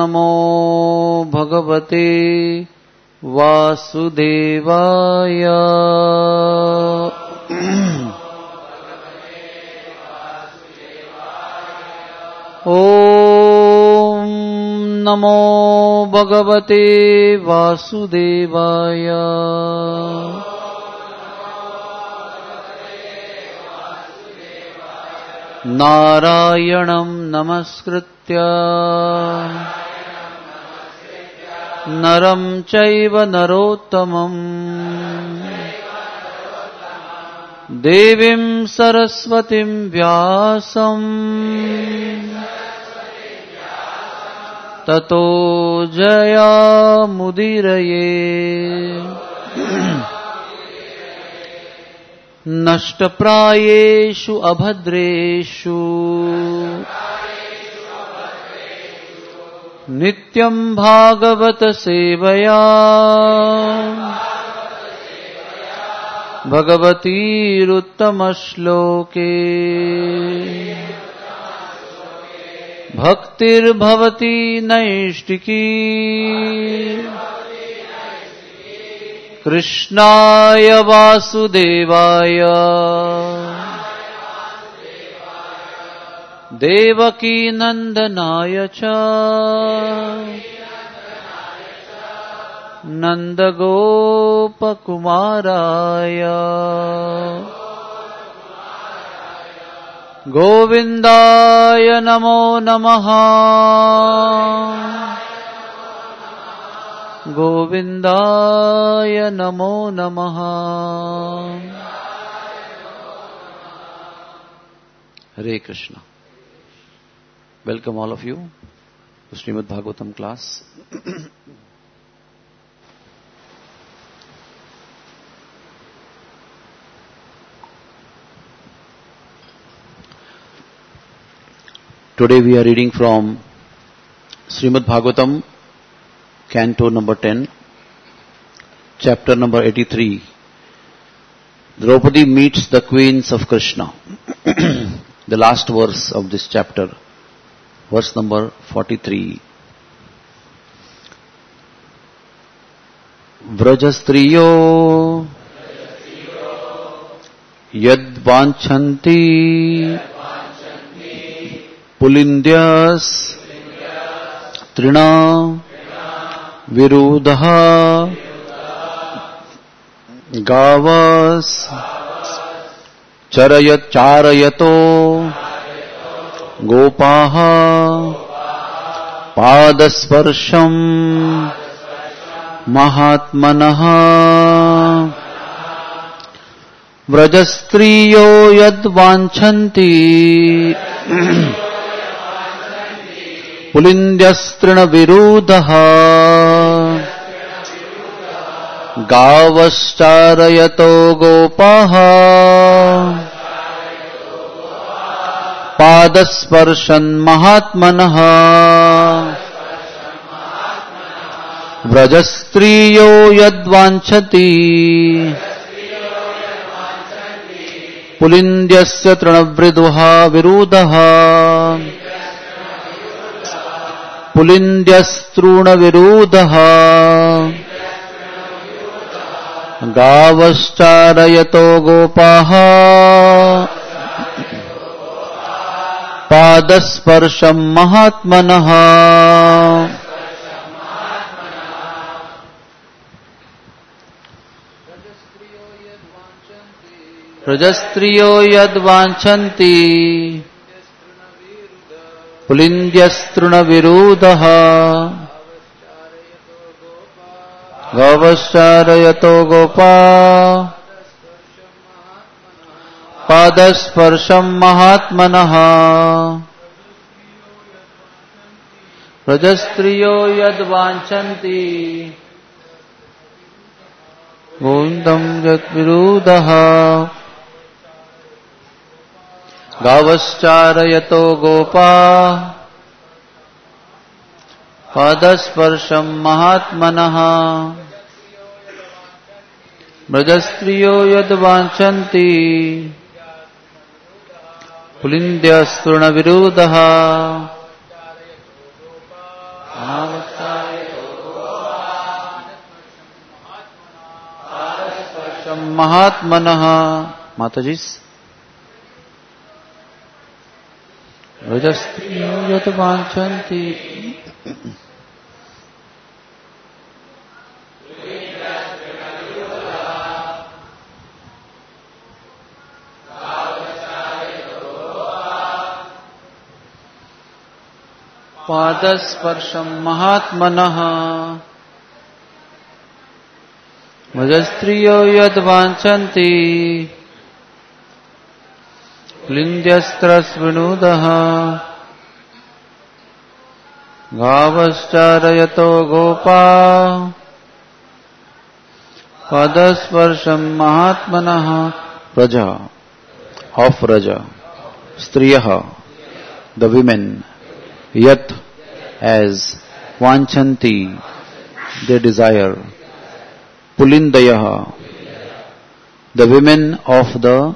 नमो भगवते वासुदेवाय। ॐ नमो भगवते वासुदेवाय। नारायणं नमस्कृत्य नरं चैव नरोत्तमं देवीं सरस्वतीं व्यासं ततो जयामुदीरये। नष्टप्रायेषु अभद्रेषु नित्यं भागवत सेवया भगवतीरुत्तमश्लोके भक्तिर्भवति नैष्टिकी। कृष्णाय वासुदेवाय देवकी नंदनाय च नंदगोपकुमाराय गोविंदाय नमो नमः। गोविंदाय नमो नमः। हरे Krishna. Welcome all of you to Srimad Bhagavatam class. Today we are reading from Srimad Bhagavatam, Canto number 10, chapter number 83. Draupadi meets the queens of Krishna. The last verse of this chapter. Verse number 43. Vrajastriyo yadvanchanti pulindyas trina virudaha gavas charayato गोपाहा पादस्पर्शम महात्मनः व्रजस्त्रियो यद्वांछन्ति पुलिन्द्यस्तृणविरुदः गावश्चारयतो गोपाः पादस्पर्शन महात्मनः व्रजस्त्रियो यद्वांछति पुलिन्द्यस्य तृणवृदुः विरुदः पुलिन्द्यस्तृणविरुदः गावश्चारयतो गोपाः पादस्पर्शम महात्मनः। व्रजस्त्रियो यद्वांछन्ति पुलिन्द्यस्तृणविरुदः गावश्चारयतो गोपा पादस्पर्शम महात्मनः। व्रजस्त्रियो यद्वांछन्ति गोविन्दं यद्विरुदः गावश्चारयतो गोपा पादस्पर्शम महात्मनः। व्रजस्त्रियो यद्वांछन्ति पुलिन्द्यस्तृणविरुदः महात्मनः माताजी's रजस्त्रियो यत् वाञ्छन्ति पादस्पर्शं महात्मनः रजस्त्रियो यत् वाञ्छन्ति लिन्द्यस्त्रस्विनुदः गावश्चारयतो गोपा पादस्पर्शं महात्मनः प्रजा of Raja Striyah the women Yat as Vanchanti they desire Pulindayaha the women of the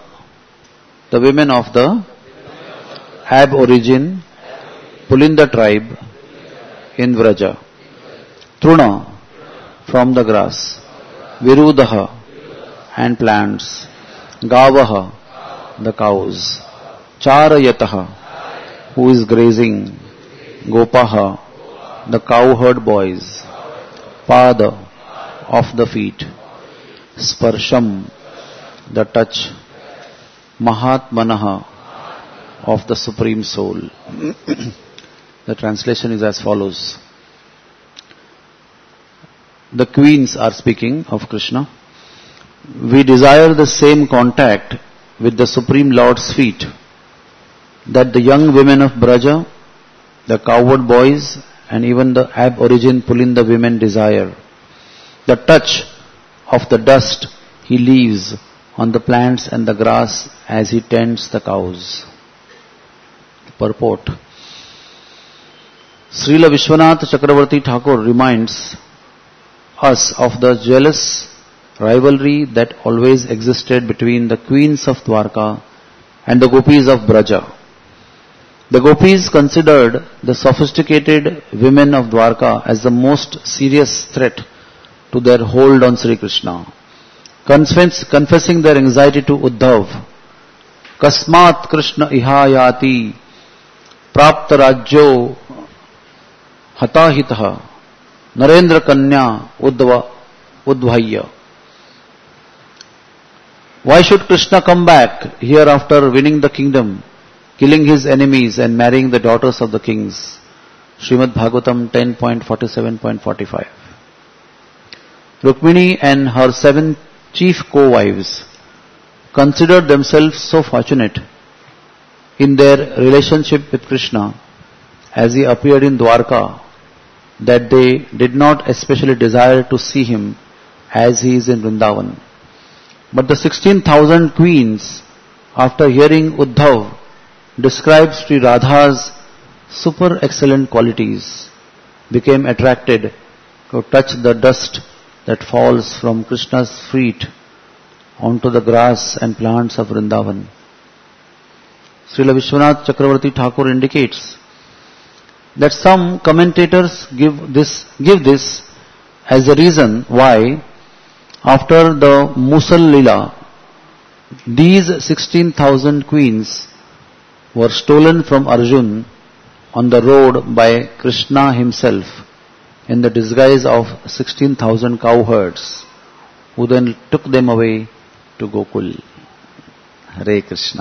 Ab origin Pulinda tribe in Vraja Truna from the grass Virudaha and plants Gavaha the cows Charayataha who is grazing Gopaha the cowherd boys Pada of the feet Sparsham the touch Mahatmanaha of the Supreme Soul. The translation is as follows. The queens are speaking of Krishna. We desire the same contact with the Supreme Lord's feet that the young women of Braja, the cowherd boys and even the Ab origin Pulinda women desire. The touch of the dust he leaves on the plants and the grass as he tends the cows. Purport. Srila Vishwanath Chakravarti Thakur reminds us of the jealous rivalry that always existed between the queens of Dwarka and the gopis of Braja. The gopis considered the sophisticated women of Dwarka as the most serious threat to their hold on Sri Krishna. Confessing their anxiety to Uddhav, Kasmat Krishna ihayati prapta rajyo hatahitaha Narendra Kanya Udvaya. Why should Krishna come back here after winning the kingdom, killing his enemies and marrying the daughters of the kings? Srimad Bhagavatam 10.47.45. Rukmini and her 7 chief co-wives considered themselves so fortunate in their relationship with Krishna as he appeared in Dwarka that they did not especially desire to see him as he is in Vrindavan. But the 16,000 queens, after hearing Uddhav describe Sri Radha's super excellent qualities, became attracted to touch the dust that falls from Krishna's feet onto the grass and plants of Vrindavan. Srila Vishwanath Chakravarti Thakur indicates that some commentators give this as the reason why after the Musal Lila, these 16,000 queens were stolen from Arjun on the road by Krishna himself in the disguise of 16,000 cowherds, who then took them away to Gokul. Hare Krishna.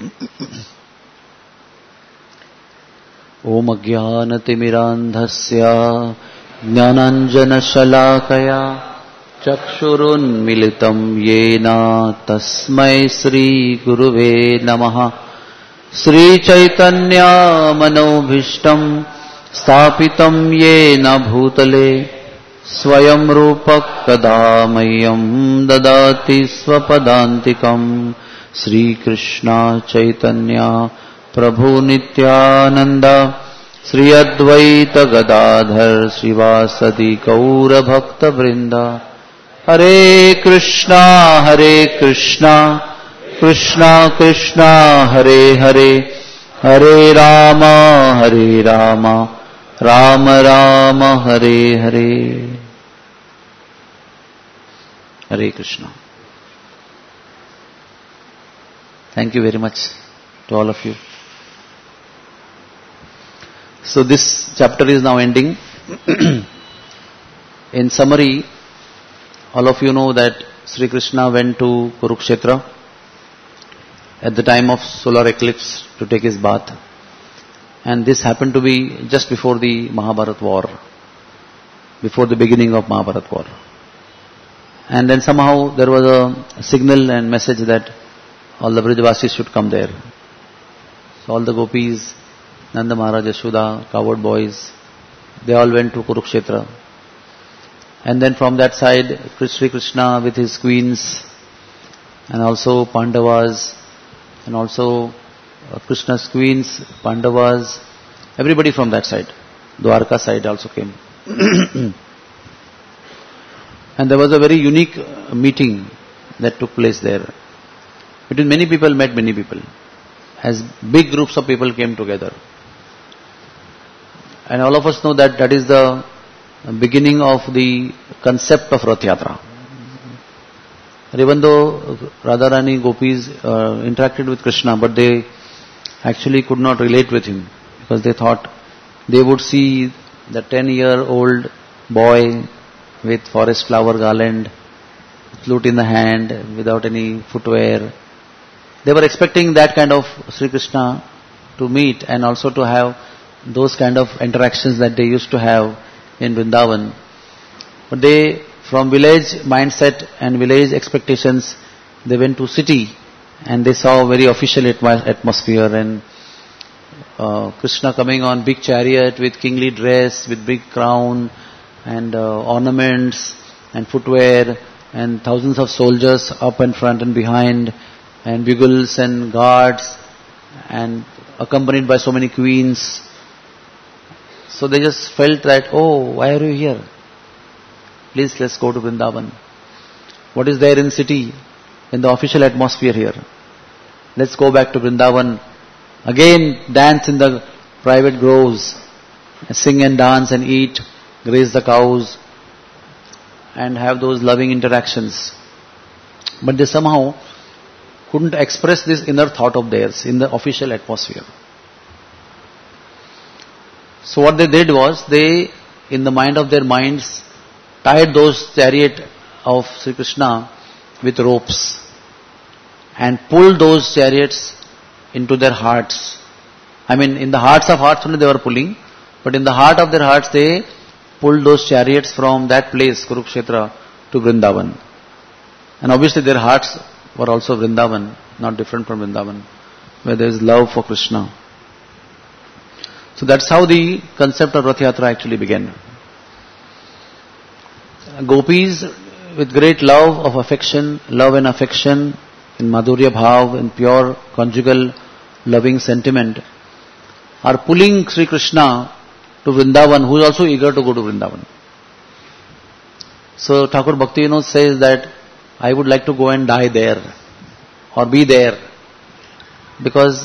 Om Ajnanatirmirandhasya Jnananjana Shalakaya Chakshurunmilitam Yena Tasmai Sri Guruve Namaha. Sri Chaitanya Manobhishtam Sthapitam Yena Bhutale Swayam Rupak Kadamayam Dadati Swapadantikam. Sri Krishna Chaitanya Prabhu Nityananda Sri Advaita Gadadhar Srivasadi Gaura Bhakta Vrinda. Hare Krishna Krishna Krishna Hare Hare Hare Rama Ram Ram Hare Hare, Hare Krishna. Thank you very much to all of you. So this chapter is now ending. In summary, all of you know that Sri Krishna went to Kurukshetra at the time of solar eclipse to take his bath. And this happened to be just before the Mahabharat war, before the beginning of Mahabharat war. And then somehow there was a signal and message that all the Brijavasis should come there. So all the gopis, Nanda Maharaj, Yashoda, cowherd boys, they all went to Kurukshetra. And then from that side, Sri Krishna with his queens, and also Pandavas, and also Krishna's queens, Pandavas, everybody from that side. Dwarka side also came. And there was a very unique meeting that took place there. Between many people met many people. As big groups of people came together. And all of us know that that is the beginning of the concept of Rath Yatra. Even though Radharani gopis interacted with Krishna, but they actually could not relate with him, because they thought they would see the 10-year-old boy with forest flower garland, flute in the hand, without any footwear. They were expecting that kind of Sri Krishna to meet and also to have those kind of interactions that they used to have in Vrindavan. But they, from village mindset and village expectations, they went to city and they saw a very official atmosphere, and Krishna coming on big chariot with kingly dress, with big crown and ornaments and footwear, and thousands of soldiers up in front and behind, and bugles and guards, and accompanied by so many queens. So they just felt that, oh, why are you here? Please, let's go to Vrindavan. What is there in city, in the official atmosphere here? Let's go back to Vrindavan. Again, dance in the private groves, sing and dance and eat, graze the cows, and have those loving interactions. But they somehow couldn't express this inner thought of theirs in the official atmosphere. So what they did was, they, in the mind of their minds, tied those chariot of Sri Krishna with ropes and pulled those chariots into their hearts. I mean, in the hearts of hearts only they were pulling, but in the heart of their hearts they pulled those chariots from that place, Kurukshetra, to Vrindavan. And obviously their hearts were also Vrindavan, not different from Vrindavan, where there is love for Krishna. So that's how the concept of Rath Yatra actually began. Gopis, with great love and affection, in Madhurya Bhav, in pure conjugal loving sentiment, are pulling Sri Krishna to Vrindavan, who is also eager to go to Vrindavan. So Thakur Bhakti Vinod says that I would like to go and die there, or be there, because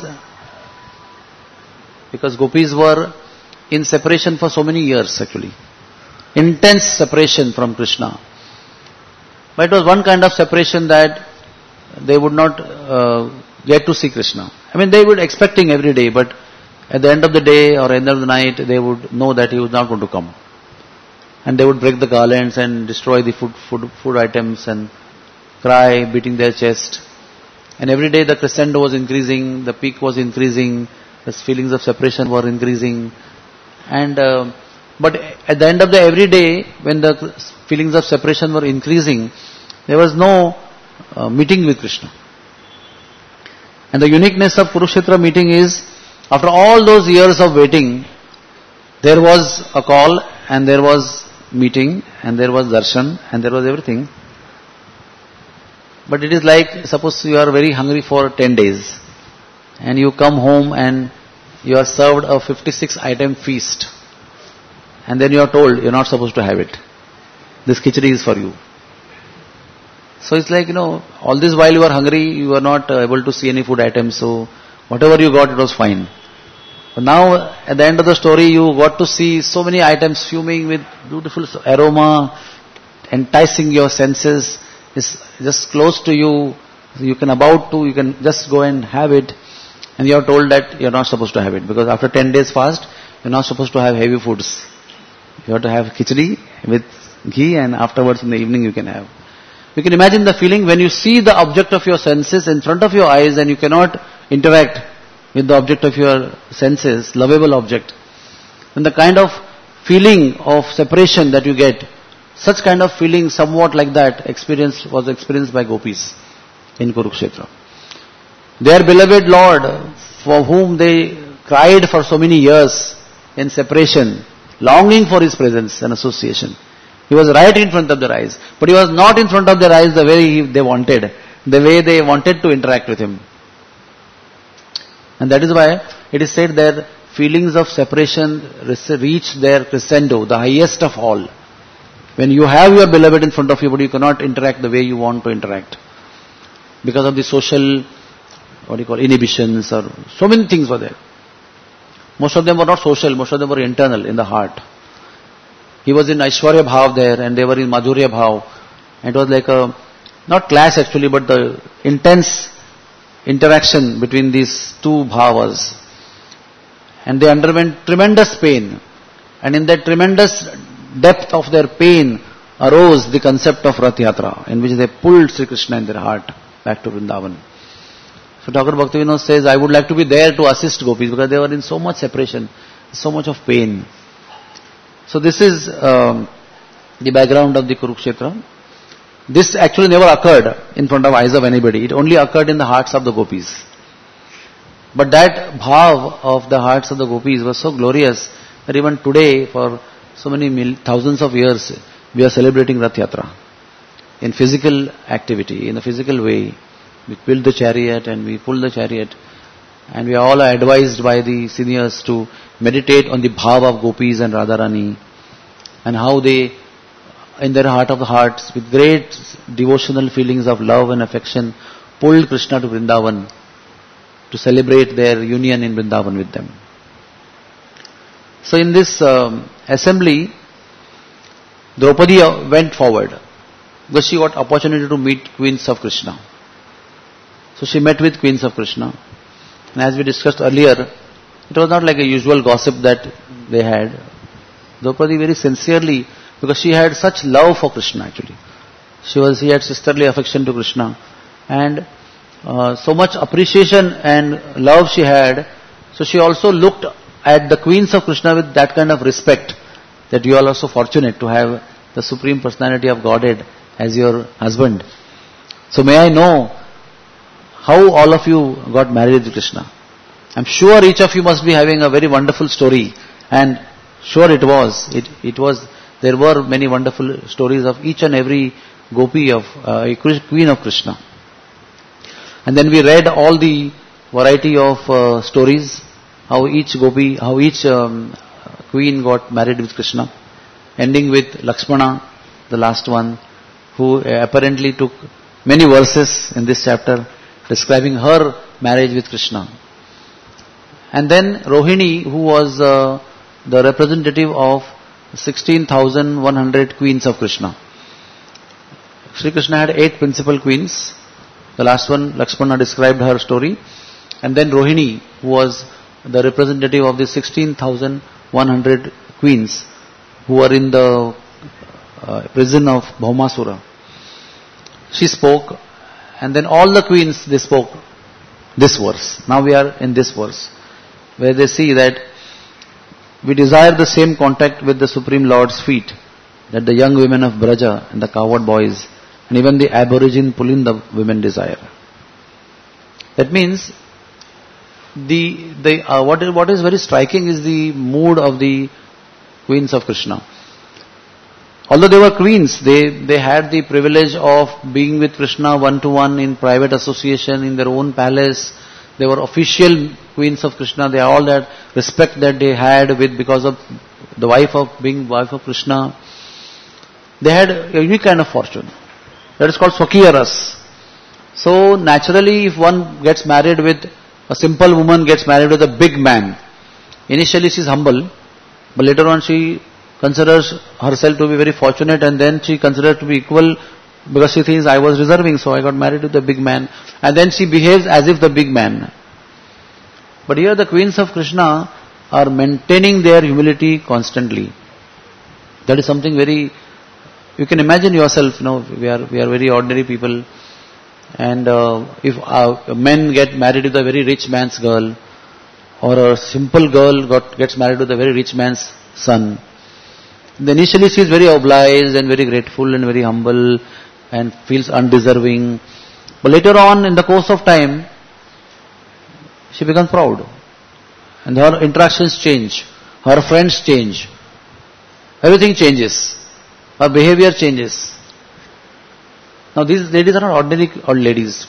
gopis were in separation for so many years actually. Intense separation from Krishna. But it was one kind of separation that they would not get to see Krishna. I mean, they would expecting every day, but at the end of the day or end of the night, they would know that he was not going to come. And they would break the garlands and destroy the food items and cry, beating their chest. And every day the crescendo was increasing, the peak was increasing, the feelings of separation were increasing. And but at the end of the every day, when the feelings of separation were increasing, there was no meeting with Krishna. And the uniqueness of Kurukshetra meeting is, after all those years of waiting, there was a call, and there was meeting, and there was darshan, and there was everything. But it is like, suppose you are very hungry for 10 days, and you come home and you are served a 56-item feast, and then you are told you are not supposed to have it. This khichdi is for you. So it's like, all this while you are hungry, you are not able to see any food items, so whatever you got, it was fine. But now, at the end of the story, you got to see so many items fuming with beautiful aroma, enticing your senses. It's just close to you. You can just go and have it. And you are told that you are not supposed to have it. Because after 10 days fast, you are not supposed to have heavy foods. You have to have khichdi with ghee, and afterwards in the evening you can have. You can imagine the feeling when you see the object of your senses in front of your eyes and you cannot interact with the object of your senses, lovable object. And the kind of feeling of separation that you get, such kind of feeling somewhat like that was experienced by gopis in Kurukshetra. Their beloved Lord, for whom they cried for so many years in separation, longing for His presence and association. He was right in front of their eyes. But He was not in front of their eyes the way they wanted. The way they wanted to interact with Him. And that is why it is said that feelings of separation reach their crescendo, the highest of all. When you have your beloved in front of you, but you cannot interact the way you want to interact. Because of the social, inhibitions, or so many things were there. Most of them were not social, most of them were internal, in the heart. He was in Aishwarya Bhav there, and they were in Madhurya Bhav. And it was like not clash actually, but the intense interaction between these two bhavas. And they underwent tremendous pain. And in that tremendous depth of their pain arose the concept of Rath Yatra, in which they pulled Sri Krishna in their heart back to Vrindavan. So Thakur Bhaktivinoda says, I would like to be there to assist gopis because they were in so much separation, so much of pain. So this is the background of the Kurukshetra. This actually never occurred in front of eyes of anybody. It only occurred in the hearts of the gopis. But that bhav of the hearts of the gopis was so glorious that even today, for so many thousands of years, we are celebrating Rath Yatra. In physical activity, in a physical way. We build the chariot and we pull the chariot. And we all are advised by the seniors to meditate on the bhav of gopis and Radharani. And how they, in their heart of hearts, with great devotional feelings of love and affection, pulled Krishna to Vrindavan to celebrate their union in Vrindavan with them. So in this assembly, Draupadi went forward because she got opportunity to meet queens of Krishna. So she met with queens of Krishna. And as we discussed earlier, it was not like a usual gossip that they had. Draupadi very sincerely, because she had such love for Krishna actually. She had sisterly affection to Krishna. And so much appreciation and love she had. So she also looked at the queens of Krishna with that kind of respect, that you are also fortunate to have the Supreme Personality of Godhead as your husband. So may I know how all of you got married to Krishna? I'm sure each of you must be having a very wonderful story, and sure it was. There were many wonderful stories of each and every gopi of queen of Krishna. And then we read all the variety of stories, how each queen got married with Krishna, ending with Lakshmana, the last one, who apparently took many verses in this chapter describing her marriage with Krishna. And then Rohini, who was the representative of 16,100 queens of Krishna. Sri Krishna had 8 principal queens. The last one, Lakshmana, described her story. And then Rohini, who was the representative of the 16,100 queens who were in the prison of Bhaumasura. She spoke, and then all the queens, they spoke this verse. Now we are in this verse, where they see that we desire the same contact with the Supreme Lord's feet that the young women of Braja and the cowherd boys and even the aborigine Pulinda women desire. That means what is very striking is the mood of the queens of Krishna. Although they were queens, they had the privilege of being with Krishna one-to-one in private association in their own palace. They were official queens of Krishna. They all that respect that they had because of the wife of Krishna. They had a unique kind of fortune. That is called Swakiya Ras. So naturally, if one gets married with a simple woman, gets married with a big man, initially she is humble, but later on she considers herself to be very fortunate, and then she considers to be equal because she thinks I was deserving, so I got married to the big man, and then she behaves as if the big man. But here the queens of Krishna are maintaining their humility constantly. That is something very, you can imagine yourself, we are very ordinary people, and if men get married to the very rich man's girl, or a simple girl gets married to the very rich man's son, then initially she is very obliged and very grateful and very humble and feels undeserving. But later on in the course of time, she becomes proud. And her interactions change. Her friends change. Everything changes. Her behavior changes. Now these ladies are not ordinary old ladies.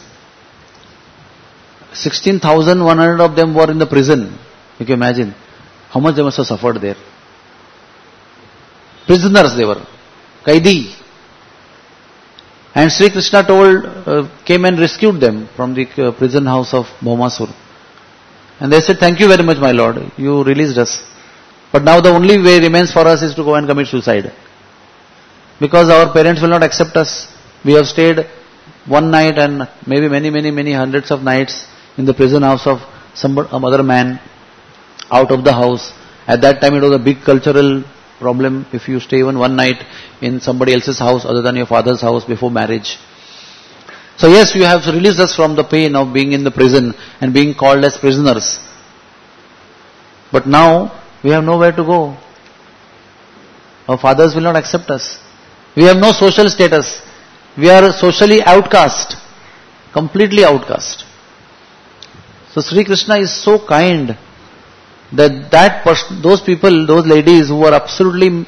16,100 of them were in the prison. You can imagine how much they must have suffered there. Prisoners they were. Kaidi. And Sri Krishna came and rescued them from the prison house of Bhaumasur. And they said, thank you very much, my Lord. You released us. But now the only way remains for us is to go and commit suicide. Because our parents will not accept us. We have stayed one night and maybe many hundreds of nights in the prison house of some other man out of the house. At that time it was a big cultural problem if you stay even one night in somebody else's house other than your father's house before marriage. So yes, you have released us from the pain of being in the prison and being called as prisoners. But now we have nowhere to go. Our fathers will not accept us. We have no social status. We are socially outcast. Completely outcast. So Sri Krishna is so kind that those people, those ladies who are absolutely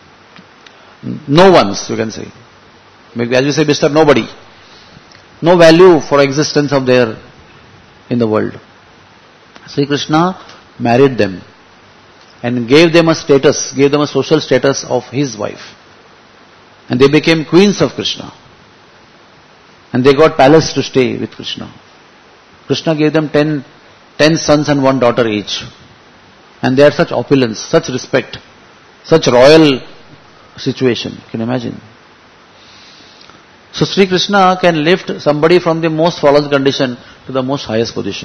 no ones, you can say. Maybe as we say, Mr. Nobody. No value for existence of there in the world. Sri Krishna married them and gave them a status, gave them a social status of his wife. And they became queens of Krishna. And they got palace to stay with Krishna. Krishna gave them 10 sons and 1 daughter each. And they had such opulence, such respect, such royal situation. You can imagine. So Sri Krishna can lift somebody from the most fallen condition to the most highest position.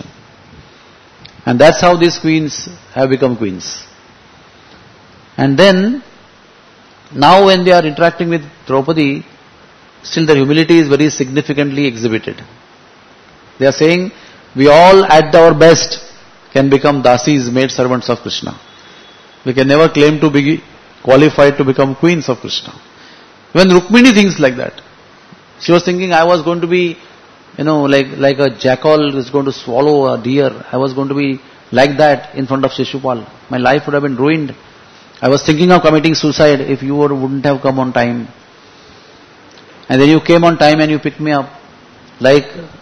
And that's how these queens have become queens. And then, now when they are interacting with Draupadi, still their humility is very significantly exhibited. They are saying, we all at our best can become dasis, maid servants of Krishna. We can never claim to be qualified to become queens of Krishna. When Rukmini thinks like that, she was thinking, I was going to be, like a jackal is going to swallow a deer. I was going to be like that in front of Shishupal. My life would have been ruined. I was thinking of committing suicide if you wouldn't have come on time. And then you came on time and you picked me up. Like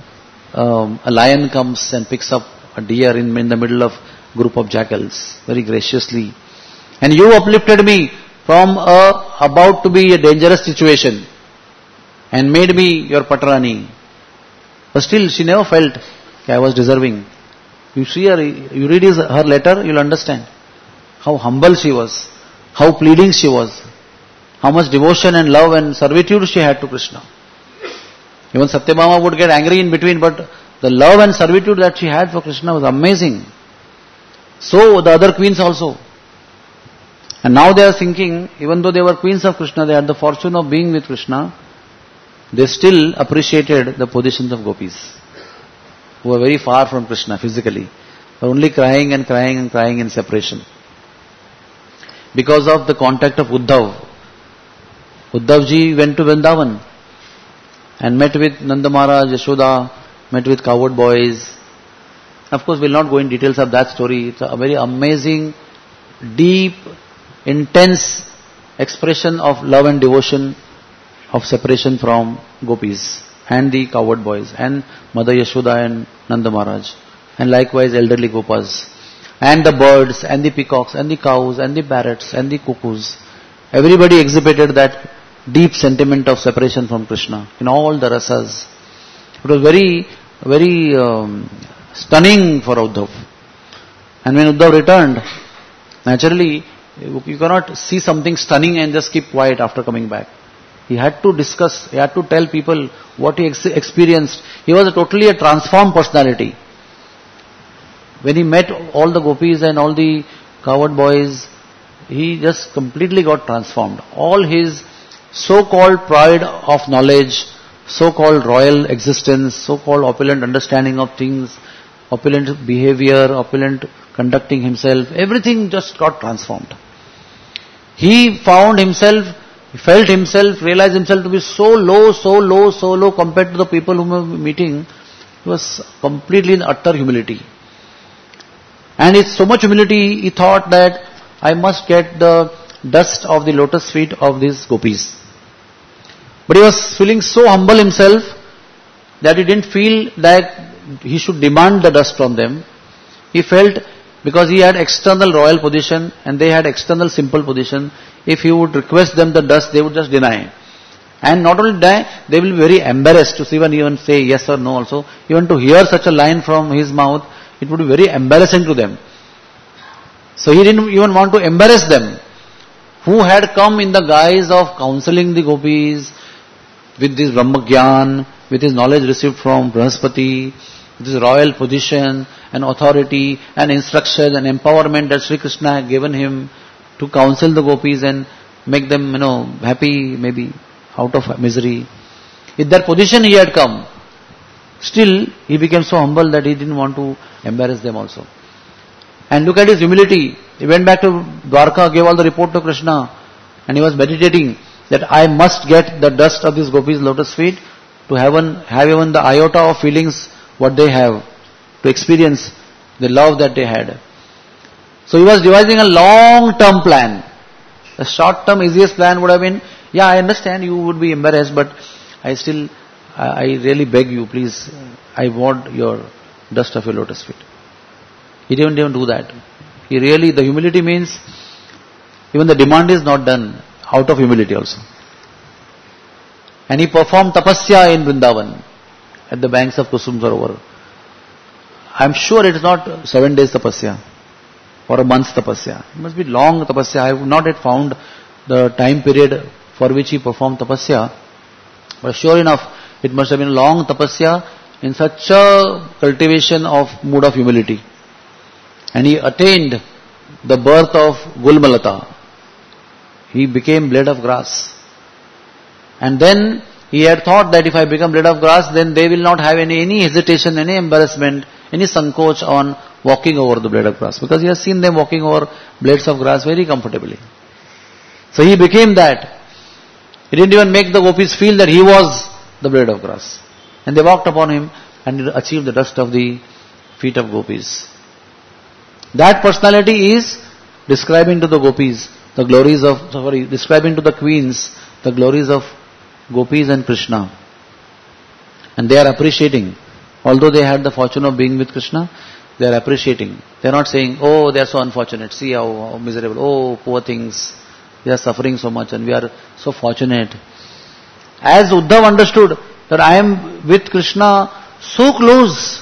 a lion comes and picks up a deer in the middle of a group of jackals, very graciously. And you uplifted me from about to be a dangerous situation and made me your patrani. But still, she never felt I was deserving. You see her, you read her letter, you'll understand how humble she was, how pleading she was, how much devotion and love and servitude she had to Krishna. Even Satyabhama would get angry in between, but the love and servitude that she had for Krishna was amazing. So the other queens also. And now they are thinking, even though they were queens of Krishna, they had the fortune of being with Krishna, they still appreciated the positions of gopis, who were very far from Krishna physically, were only crying and crying and crying in separation. Because of the contact of Uddhav. Uddhavji went to Vrindavan and met with Nanda Maharaj, Yashoda, met with cowherd boys. Of course, we'll not go in details of that story. It's a very amazing, deep, intense expression of love and devotion of separation from gopis and the cowherd boys and Mother Yashoda and Nanda Maharaj and likewise elderly gopas and the birds and the peacocks and the cows and the parrots and the cuckoos. Everybody exhibited that deep sentiment of separation from Krishna in all the rasas. It was very, very stunning for Uddhav. And when Uddhav returned, Naturally, you cannot see something stunning and just keep quiet after coming back. He had to discuss, he had to tell people what he experienced. He was totally a transformed personality. When he met all the gopis and all the cowherd boys, he just completely got transformed. All his so-called pride of knowledge, so-called royal existence, so-called opulent understanding of things, opulent behavior, opulent conducting himself, everything just got transformed. He found himself, felt himself, realized himself to be so low compared to the people whom he was meeting. He was completely in utter humility. And with so much humility, he thought that I must get the dust of the lotus feet of these gopis. But he was feeling so humble himself that he didn't feel that he should demand the dust from them. He felt, because he had external royal position and they had external simple position, if he would request them the dust, they would just deny. And not only deny, they will be very embarrassed to even say yes or no also. Even to hear such a line from his mouth, it would be very embarrassing to them. So he didn't even want to embarrass them, who had come in the guise of counseling the gopis with this Brahmagyan, with his knowledge received from Brahaspati, with his royal position and authority and instruction and empowerment that Sri Krishna had given him to counsel the gopis and make them, happy, maybe out of misery. In that position he had come. Still, he became so humble that he didn't want to embarrass them also. And look at his humility. He went back to Dwarka, gave all the report to Krishna, and he was meditating that I must get the dust of these gopis' lotus feet to have even the iota of feelings what they have, to experience the love that they had. So he was devising a long-term plan. The short-term easiest plan would have been, yeah, I understand you would be embarrassed, but I really beg you, please, I want your dust of your lotus feet. He didn't even do that. The humility means, even the demand is not done out of humility also. And he performed tapasya in Vrindavan, at the banks of Kusum Sarovar. I am sure it is not 7 days tapasya, or a month's tapasya. It must be long tapasya. I have not yet found the time period for which he performed tapasya. But sure enough, it must have been a long tapasya in such a cultivation of mood of humility. And he attained the birth of Gulmalata. He became blade of grass. And then he had thought that if I become blade of grass, then they will not have any hesitation, any embarrassment, any sankoch on walking over the blade of grass. Because he has seen them walking over blades of grass very comfortably. So he became that. He didn't even make the gopis feel that he was the blade of grass. And they walked upon him and achieved the dust of the feet of gopis. That personality is describing to the gopis describing to the queens the glories of gopis and Krishna. And they are appreciating. Although they had the fortune of being with Krishna, they are appreciating. They are not saying, oh, they are so unfortunate, see how miserable, oh, poor things, they are suffering so much and we are so fortunate. As Uddhav understood that I am with Krishna so close,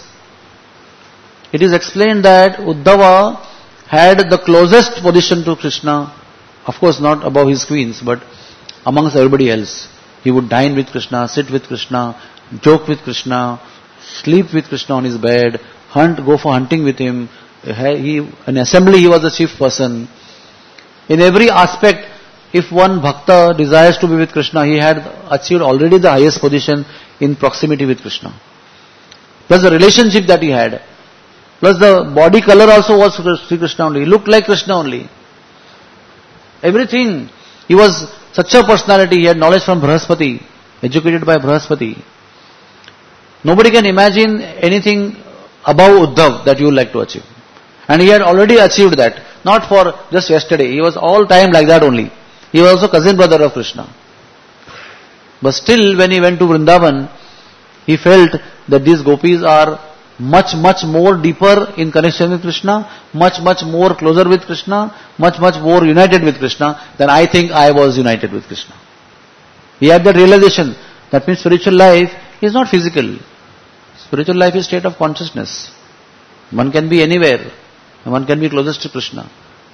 it is explained that Uddhava had the closest position to Krishna, of course not above his queens, but amongst everybody else. He would dine with Krishna, sit with Krishna, joke with Krishna, sleep with Krishna on his bed, go for hunting with him. In assembly he was the chief person. In every aspect, if one bhakta desires to be with Krishna, he had achieved already the highest position in proximity with Krishna. Plus the relationship that he had. Plus the body color also was Sri Krishna only. He looked like Krishna only. Everything. He was such a personality. He had knowledge from Brahaspati, educated by Brahaspati. Nobody can imagine anything above Uddhav that you would like to achieve. And he had already achieved that. Not for just yesterday. He was all time like that only. He was also cousin brother of Krishna. But still, when he went to Vrindavan, he felt that these gopis are much more deeper in connection with Krishna, much more closer with Krishna, much more united with Krishna than I think I was united with Krishna. He had that realization. That means spiritual life is not physical. Spiritual life is state of consciousness. One can be anywhere. One can be closest to Krishna.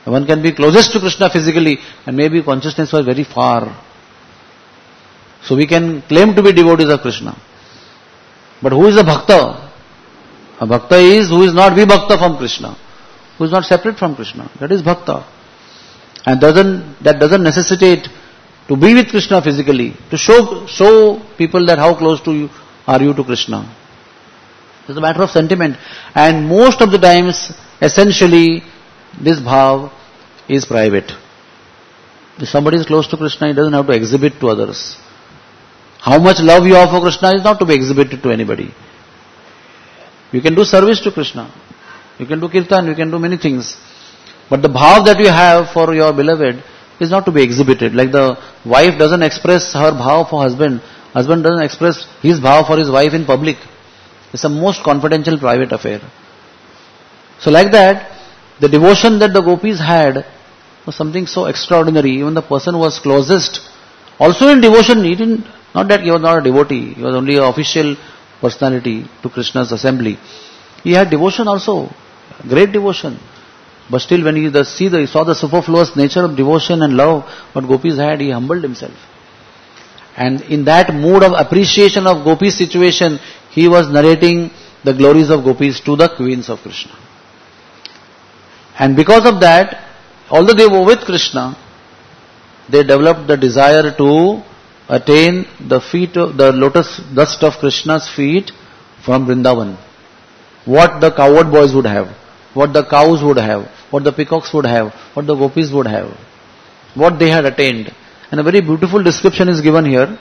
One can be closest to Krishna physically and maybe consciousness was very far. So we can claim to be devotees of Krishna. But who is a bhakta? A bhakta is who is not vibhakta from Krishna, who is not separate from Krishna. That is bhakta. And that doesn't necessitate to be with Krishna physically, to show people that how close to you are you to Krishna. It's a matter of sentiment. And most of the times, essentially, this bhav is private. If somebody is close to Krishna, he doesn't have to exhibit to others. How much love you have for Krishna is not to be exhibited to anybody. You can do service to Krishna. You can do kirtan, you can do many things. But the bhav that you have for your beloved is not to be exhibited. Like the wife doesn't express her bhav for husband, husband doesn't express his bhav for his wife in public. It's a most confidential private affair. So like that, the devotion that the gopis had was something so extraordinary. Even the person who was closest, also in devotion, he didn't, not that he was not a devotee, he was only an official personality to Krishna's assembly. He had devotion also, great devotion. But still when he saw the superfluous nature of devotion and love what gopis had, he humbled himself. And in that mood of appreciation of gopis' situation, he was narrating the glories of gopis to the queens of Krishna. And because of that, although they were with Krishna, they developed the desire to attain the lotus dust of Krishna's feet from Vrindavan. What the cowherd boys would have, what the cows would have, what the peacocks would have, what the gopis would have, what they had attained. And a very beautiful description is given here.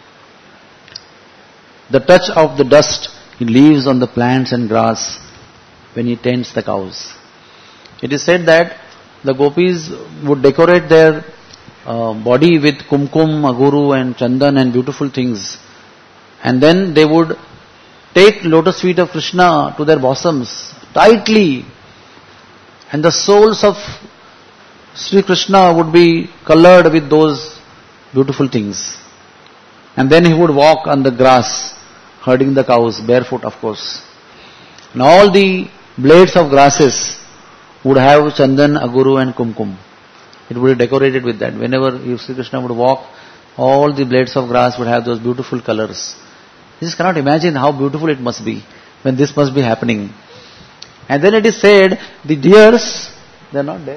The touch of the dust he leaves on the plants and grass when he tends the cows. It is said that the gopis would decorate their body with kumkum, aguru and chandan and beautiful things. And then they would take lotus feet of Krishna to their bosoms tightly. And the soles of Sri Krishna would be colored with those beautiful things. And then he would walk on the grass, herding the cows, barefoot of course. And all the blades of grasses would have chandan, aguru and kumkum. It would be decorated with that. Whenever Sri Krishna would walk, all the blades of grass would have those beautiful colors. You just cannot imagine how beautiful it must be when this must be happening. And then it is said, the deers, they are not there.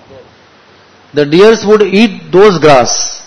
The deers would eat those grass,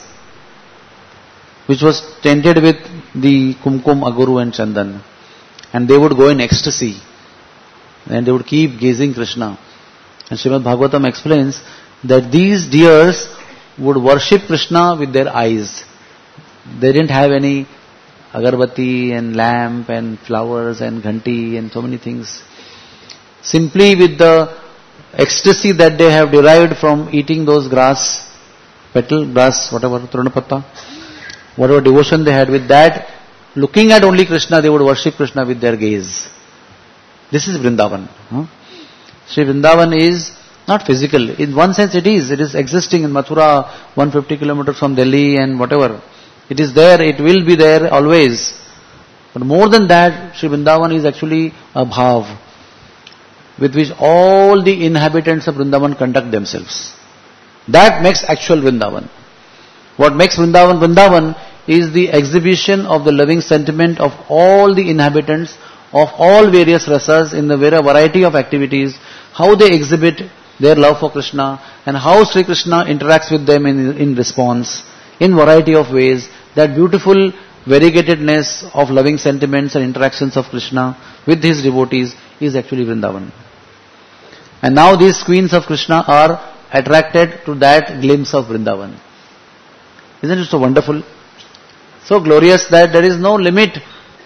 which was tainted with the kumkum, aguru and chandan. And they would go in ecstasy. And they would keep gazing Krishna. And Srimad Bhagavatam explains that these deers would worship Krishna with their eyes. They didn't have any agarbatti and lamp and flowers and ghanti and so many things. Simply with the ecstasy that they have derived from eating those grass, petal, grass, whatever, trunapatta, whatever devotion they had with that, looking at only Krishna, they would worship Krishna with their gaze. This is Vrindavan. Sri Vrindavan is not physical. In one sense it is existing in Mathura, 150 kilometers from Delhi and whatever. It is there, it will be there always. But more than that, Sri Vrindavan is actually a bhav with which all the inhabitants of Vrindavan conduct themselves. That makes actual Vrindavan. What makes Vrindavan Vrindavan is the exhibition of the loving sentiment of all the inhabitants of all various rasas in the very variety of activities, how they exhibit their love for Krishna and how Sri Krishna interacts with them in response in variety of ways. That beautiful variegatedness of loving sentiments and interactions of Krishna with his devotees is actually Vrindavan. And now these queens of Krishna are attracted to that glimpse of Vrindavan. Isn't it so wonderful? So glorious that there is no limit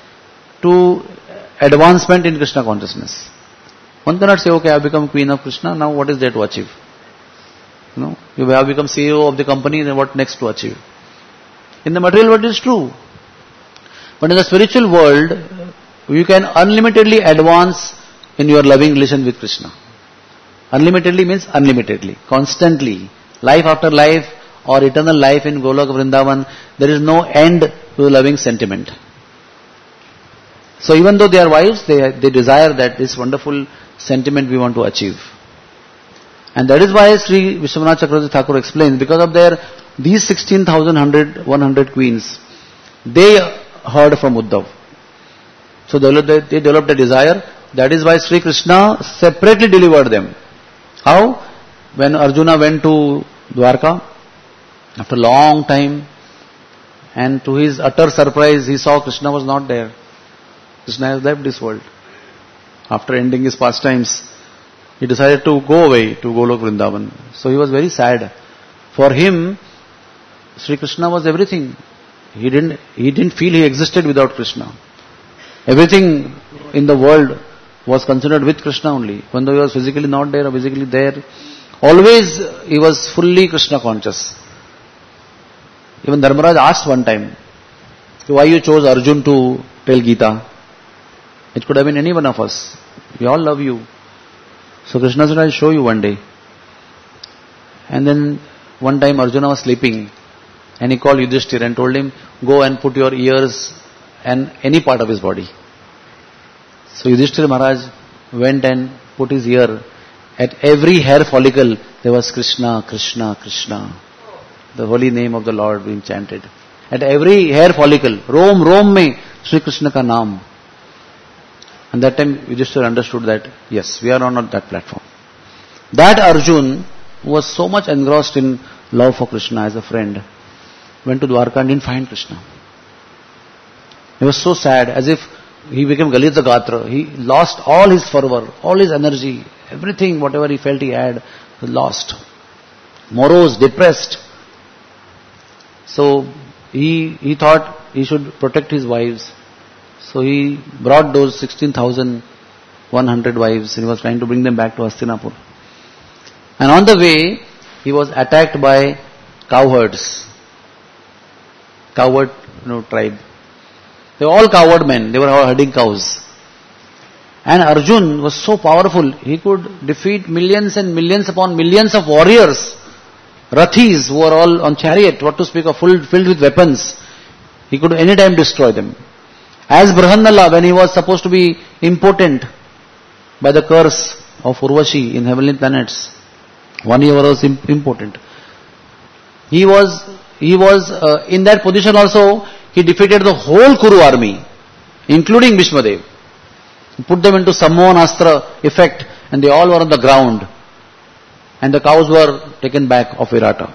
to advancement in Krishna consciousness. One cannot say, okay, I have become queen of Krishna, now what is there to achieve? You have become CEO of the company, then what next to achieve? In the material world it is true. But in the spiritual world, you can unlimitedly advance in your loving relation with Krishna. Unlimitedly means unlimitedly, constantly, life after life or eternal life in Golok Vrindavan, there is no end to the loving sentiment. So even though they are wives, they desire that this wonderful sentiment we want to achieve. And that is why Sri Vishwanath Chakravarti Thakur explains, because of these 16,100 queens, they heard from Uddhav. So they developed a desire. That is why Sri Krishna separately delivered them. How? When Arjuna went to Dwarka, after a long time, and to his utter surprise, he saw Krishna was not there. Krishna has left this world. After ending his pastimes, he decided to go away to Golok Vrindavan. So he was very sad. For him, Sri Krishna was everything. He didn't feel he existed without Krishna. Everything in the world was considered with Krishna only. When he was physically not there or physically there, always he was fully Krishna conscious. Even Dharmaraj asked one time, why you chose Arjun to tell Gita? It could have been any one of us. We all love you. So Krishna said, I'll show you one day. And then one time Arjuna was sleeping and he called Yudhishthira and told him, go and put your ears and any part of his body. So Yudhishthira Maharaj went and put his ear. At every hair follicle there was Krishna, Krishna, Krishna. The holy name of the Lord being chanted. At every hair follicle, Rom mein Shri Krishna ka naam. And that time Yudhishthira understood that, yes, we are on that platform. That Arjun was so much engrossed in love for Krishna as a friend, went to Dwarka and didn't find Krishna. He was so sad, as if he became Galita Gatra. He lost all his fervor, all his energy, everything, whatever he felt he had, was lost. Morose, depressed. So he thought he should protect his wives. So he brought those 16,100 wives and he was trying to bring them back to Hastinapur. And on the way, he was attacked by cowherds. Cowherd tribe. They were all cowherd men. They were all herding cows. And Arjun was so powerful, he could defeat millions and millions upon millions of warriors. Rathis who were all on chariot, what to speak of, filled with weapons. He could anytime destroy them. As Brahannala, when he was supposed to be impotent by the curse of Urvashi in heavenly planets, 1 year was impotent. He was in that position also, he defeated the whole Kuru army, including Bhishmadev. He put them into Sammohanastra effect and they all were on the ground. And the cows were taken back of Virata.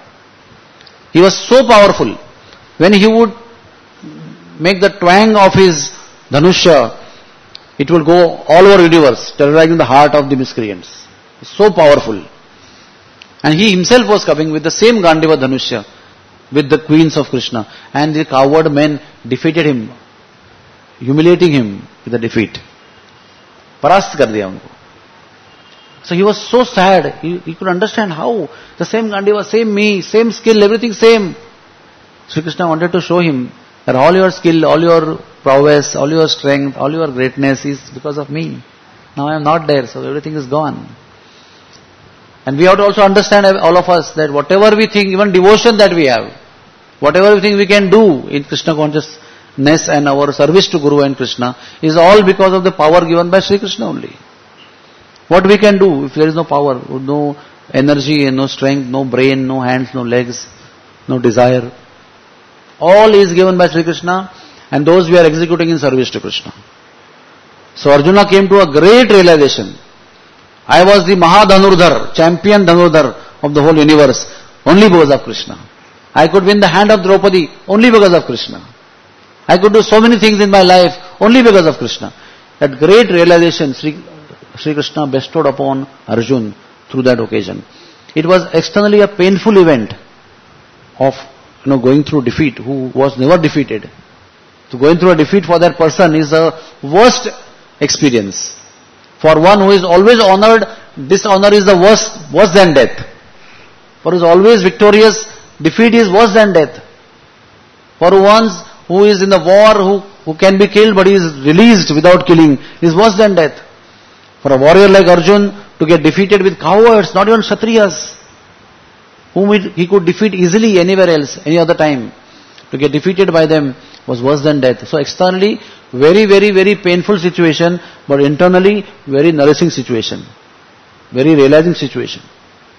He was so powerful. When he would make the twang of his Dhanusha, it will go all over universe, terrorizing the heart of the miscreants. So powerful. And he himself was coming with the same Gandiva Dhanusha, with the queens of Krishna. And the coward men defeated him, humiliating him with a defeat. Parast kar diya unko. So he was so sad, he could understand how the same Gandiva, same me, same skill, everything same. Sri Krishna wanted to show him that all your skill, all your prowess, all your strength, all your greatness is because of me. Now I am not there, so everything is gone. And we have to also understand, all of us, that whatever we think, even devotion that we have, whatever we think we can do in Krishna consciousness and our service to Guru and Krishna, is all because of the power given by Sri Krishna only. What we can do if there is no power, no energy and no strength, no brain, no hands, no legs, no desire. All is given by Sri Krishna and those we are executing in service to Krishna. So Arjuna came to a great realization. I was the Mahadhanurdhar, champion Dhanurdhar of the whole universe, only because of Krishna. I could win the hand of Draupadi only because of Krishna. I could do so many things in my life only because of Krishna. That great realization Sri Krishna bestowed upon Arjun through that occasion. It was externally a painful event of going through defeat, who was never defeated. So going through a defeat for that person is the worst experience. For one who is always honored, dishonor is the worse than death. For who is always victorious, defeat is worse than death. For one who is in the war, who can be killed but he is released without killing, is worse than death. For a warrior like Arjun to get defeated with cowards, not even Kshatriyas, whom he could defeat easily anywhere else, any other time, to get defeated by them was worse than death. So externally, very, very, very painful situation, but internally, very nourishing situation, very realizing situation.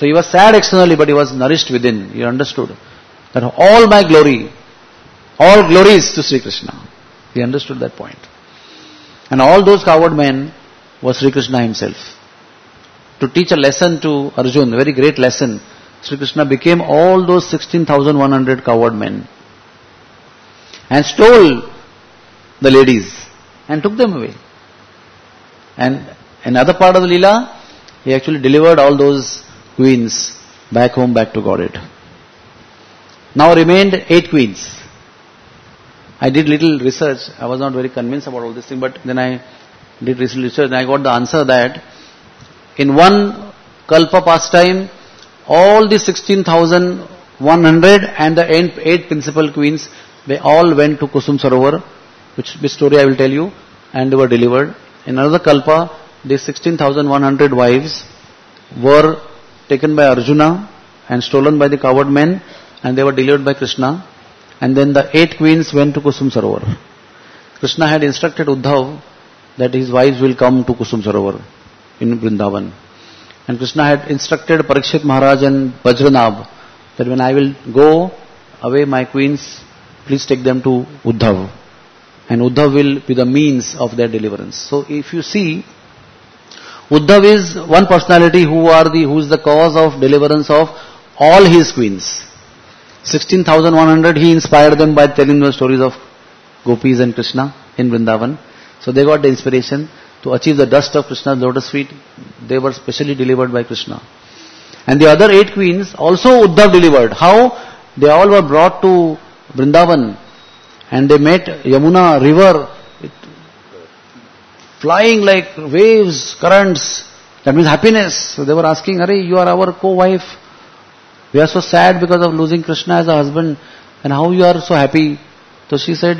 So he was sad externally, but he was nourished within. He understood that all my glory, all glory is to Sri Krishna. He understood that point. And all those coward men was Sri Krishna himself. To teach a lesson to Arjun, a very great lesson, Sri Krishna became all those 16,100 coward men and stole the ladies and took them away. And another part of the Leela, he actually delivered all those queens back home, back to Godhead. Now remained 8 queens. I did little research. I was not very convinced about all this thing, but then I did research and I got the answer that in one Kalpa pastime, all the 16,100 and the 8 principal queens, they all went to Kusum Sarovar, which story I will tell you, and they were delivered. In another Kalpa, the 16,100 wives were taken by Arjuna and stolen by the coward men, and they were delivered by Krishna. And then the 8 queens went to Kusum Sarovar. Krishna had instructed Uddhav that his wives will come to Kusum Sarovar in Vrindavan. And Krishna had instructed Parikshit Maharaj and Vajranabh that when I will go away my queens, please take them to Uddhav. And Uddhav will be the means of their deliverance. So if you see, Uddhav is one personality who is the cause of deliverance of all his queens. 16,100 he inspired them by telling the stories of Gopis and Krishna in Vrindavan. So they got the inspiration to achieve the dust of Krishna's lotus feet. They were specially delivered by Krishna. And the other 8 queens also Uddhav delivered. How? They all were brought to Vrindavan and they met Yamuna river flying like waves, currents. That means happiness. So they were asking, Are, you are our co-wife. We are so sad because of losing Krishna as a husband. And how you are so happy? So she said,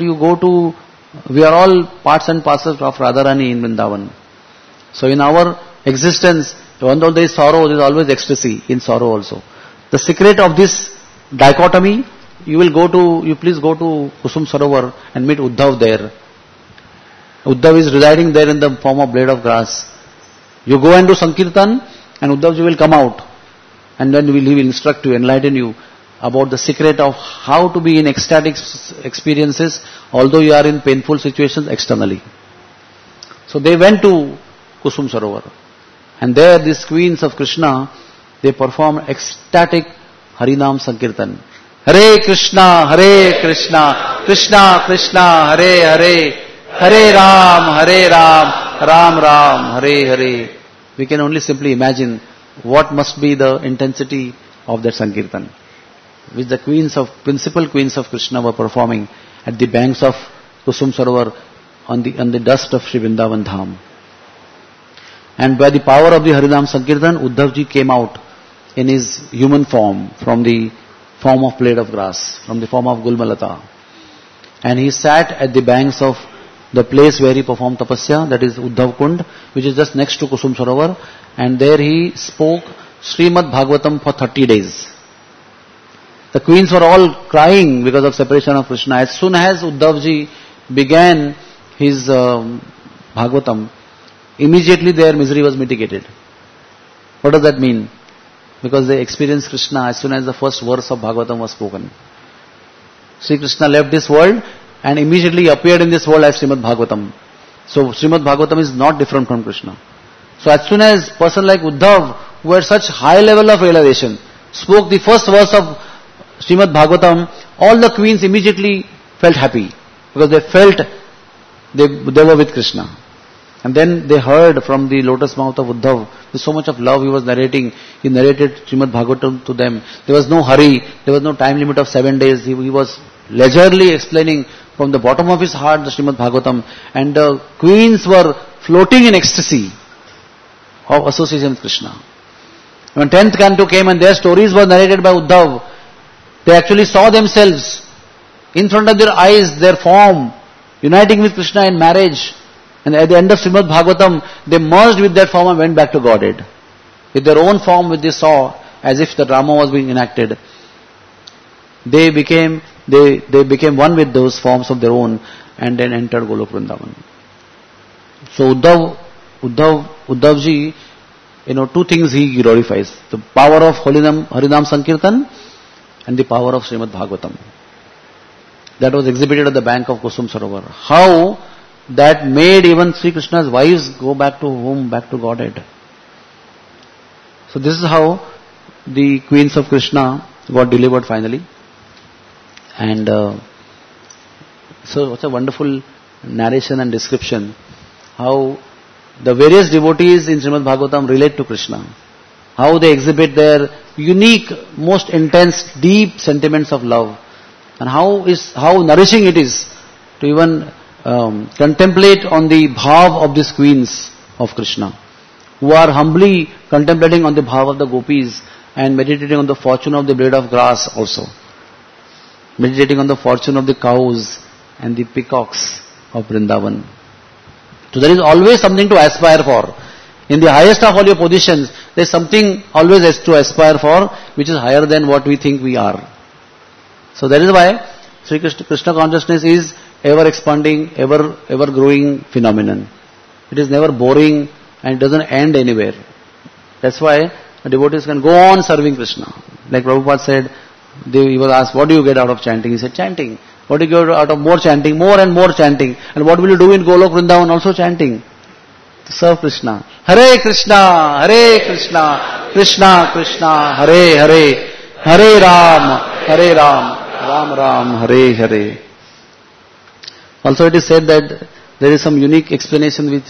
we are all parts and parcels of Radharani in Vrindavan. So in our existence, even though there is sorrow, there is always ecstasy in sorrow also. The secret of this dichotomy, you please go to Kusum Sarovar and meet Uddhav there. Uddhav is residing there in the form of blade of grass. You go and do Sankirtan and Uddhavji will come out. And then he will instruct you, enlighten you about the secret of how to be in ecstatic experiences, although you are in painful situations externally. So they went to Kusum Sarovar. And there these queens of Krishna, they performed ecstatic Harinam Sankirtan. Hare Krishna, Krishna Krishna, Hare Hare, Hare Ram, Ram Ram, Hare Hare. We can only simply imagine what must be the intensity of that Sankirtan, which the principal queens of Krishna were performing at the banks of Kusum Sarovar on the dust of Sri Vrindavan Dham. And by the power of the Harinam Sankirtan, Uddhavji came out in his human form, from the form of blade of grass, from the form of Gulmalata. And he sat at the banks of the place where he performed tapasya, that is Uddhav Kund, which is just next to Kusum Sarovar, and there he spoke Srimad Bhagavatam for 30 days. The queens were all crying because of separation of Krishna. As soon as Uddhavji began his Bhagavatam, immediately their misery was mitigated. What does that mean? Because they experienced Krishna as soon as the first verse of Bhagavatam was spoken. Sri Krishna left this world and immediately appeared in this world as Srimad Bhagavatam. So Srimad Bhagavatam is not different from Krishna. So as soon as person like Uddhav, who had such high level of realization, spoke the first verse of Srimad Bhagavatam, all the queens immediately felt happy because they felt they were with Krishna. And then they heard from the lotus mouth of Uddhav, with so much of love he was narrating. He narrated Srimad Bhagavatam to them. There was no hurry. There was no time limit of 7 days. He was leisurely explaining from the bottom of his heart the Srimad Bhagavatam. And the queens were floating in ecstasy of association with Krishna. When 10th canto came and their stories were narrated by Uddhav, they actually saw themselves in front of their eyes, their form, uniting with Krishna in marriage. And at the end of Srimad Bhagavatam, they merged with that form and went back to Godhead. With their own form which they saw, as if the drama was being enacted. They became one with those forms of their own and then entered Golok Vrindavan. So Uddhavji two things he glorifies. The power of Harinam Sankirtan and the power of Srimad Bhagavatam. That was exhibited at the bank of Kusum Sarovar. How that made even Sri Krishna's wives go back to home, back to Godhead. So this is how the queens of Krishna got delivered finally. And so it's a wonderful narration and description how the various devotees in Srimad Bhagavatam relate to Krishna. How they exhibit their unique, most intense, deep sentiments of love. And how nourishing it is to even contemplate on the bhav of these queens of Krishna, who are humbly contemplating on the bhav of the gopis and meditating on the fortune of the blade of grass also. Meditating on the fortune of the cows and the peacocks of Vrindavan. So there is always something to aspire for. In the highest of all your positions, there is something always to aspire for which is higher than what we think we are. So that is why Sri Krishna consciousness is ever expanding, ever growing phenomenon. It is never boring and it doesn't end anywhere. That's why the devotees can go on serving Krishna. Like Prabhupada said, he was asked, what do you get out of chanting? He said, chanting. What do you get out of more chanting? More and more chanting. And what will you do in Golok Vrindavan? Also chanting. To serve Krishna. Hare Krishna, Hare Krishna, Krishna Krishna, Hare Hare, Hare Ram, Ram Ram, Hare Hare. Also it is said that there is some unique explanation which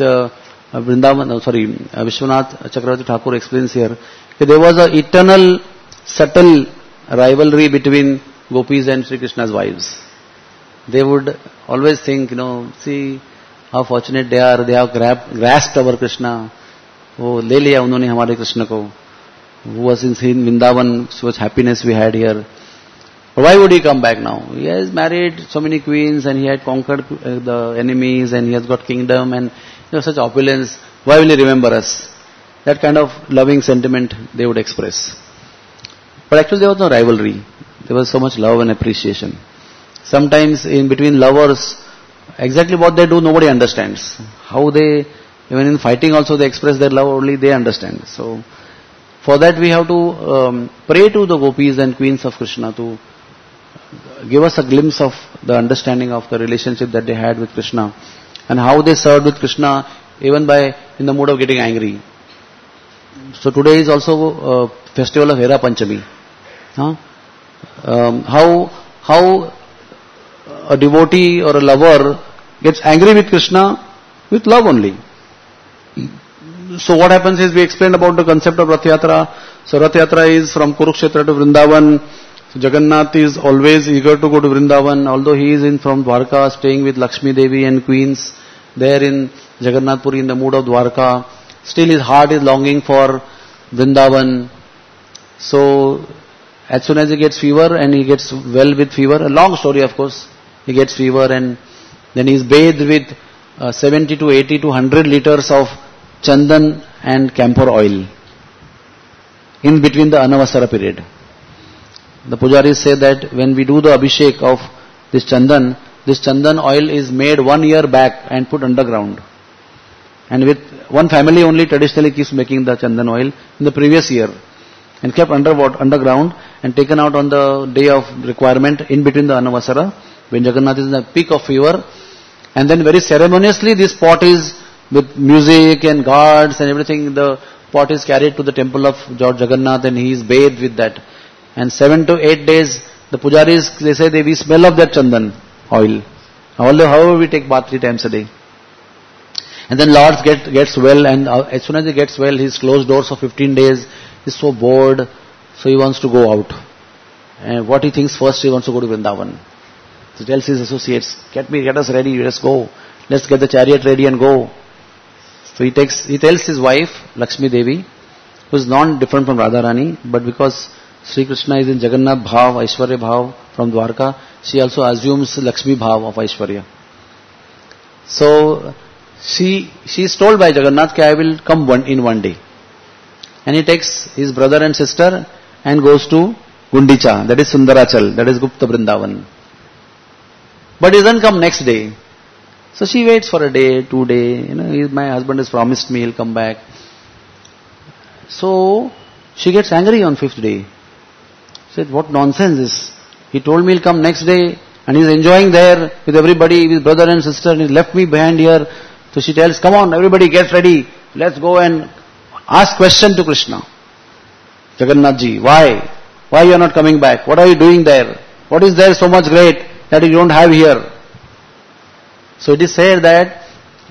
Vishwanath Chakravarti Thakur explains here. There was an eternal, subtle rivalry between gopis and Sri Krishna's wives. They would always think, see how fortunate they are. They have grasped our Krishna. Oh, le liya unhone hamare Krishna ko. Who was in Vrindavan, so much happiness we had here. But why would he come back now? He has married so many queens and he had conquered the enemies and he has got kingdom and such opulence. Why will he remember us? That kind of loving sentiment they would express. But actually there was no rivalry. There was so much love and appreciation. Sometimes in between lovers, exactly what they do nobody understands. How they, even in fighting also they express their love, only they understand. So for that we have to pray to the gopis and queens of Krishna to give us a glimpse of the understanding of the relationship that they had with Krishna and how they served with Krishna even by in the mood of getting angry. So today is also festival of Hera Panchami. How a devotee or a lover gets angry with Krishna with love only. So what happens is we explained about the concept of Rath Yatra. So Rath Yatra is from Kurukshetra to Vrindavan. So Jagannath is always eager to go to Vrindavan, although he is from Dwarka staying with Lakshmi Devi and queens there in Jagannath Puri in the mood of Dwarka. Still his heart is longing for Vrindavan. So as soon as he gets fever and he gets well with fever, a long story of course, he gets fever and then he is bathed with 70 to 80 to 100 liters of chandan and camphor oil in between the Anavasara period. The pujaris say that when we do the abhishek of this chandan oil is made 1 year back and put underground. And with one family only traditionally keeps making the chandan oil in the previous year and kept underground and taken out on the day of requirement in between the Anavasara when Jagannath is in the peak of fever. And then very ceremoniously this pot is with music and guards and everything, the pot is carried to the temple of Lord Jagannath and he is bathed with that. And 7 to 8 days, the pujaris, they say we smell of that chandan oil. However we take bath 3 times a day. And then Lord gets well and as soon as he gets well, he's closed doors for 15 days. He's so bored, so he wants to go out. And what he thinks first, he wants to go to Vrindavan. So he tells his associates, get us ready, let's go. Let's get the chariot ready and go. So he tells his wife, Lakshmi Devi, who is not different from Radharani, but because Sri Krishna is in Jagannath Bhav, Aishwarya Bhav from Dwarka, she also assumes Lakshmi Bhav of Aishwarya. So she is told by Jagannath, I will come in one day. And he takes his brother and sister and goes to Gundicha, that is Sundarachal, that is Gupta Vrindavan. But he doesn't come next day. So she waits for a day, 2 days. My husband has promised me he'll come back. So she gets angry on 5th day. Said, what nonsense is? He told me he'll come next day and he's enjoying there with everybody, with brother and sister, and he left me behind here. So she tells, come on, everybody get ready. Let's go and ask question to Krishna. Jagannath ji, why? Why you are not coming back? What are you doing there? What is there so much great that you don't have here? So it is said that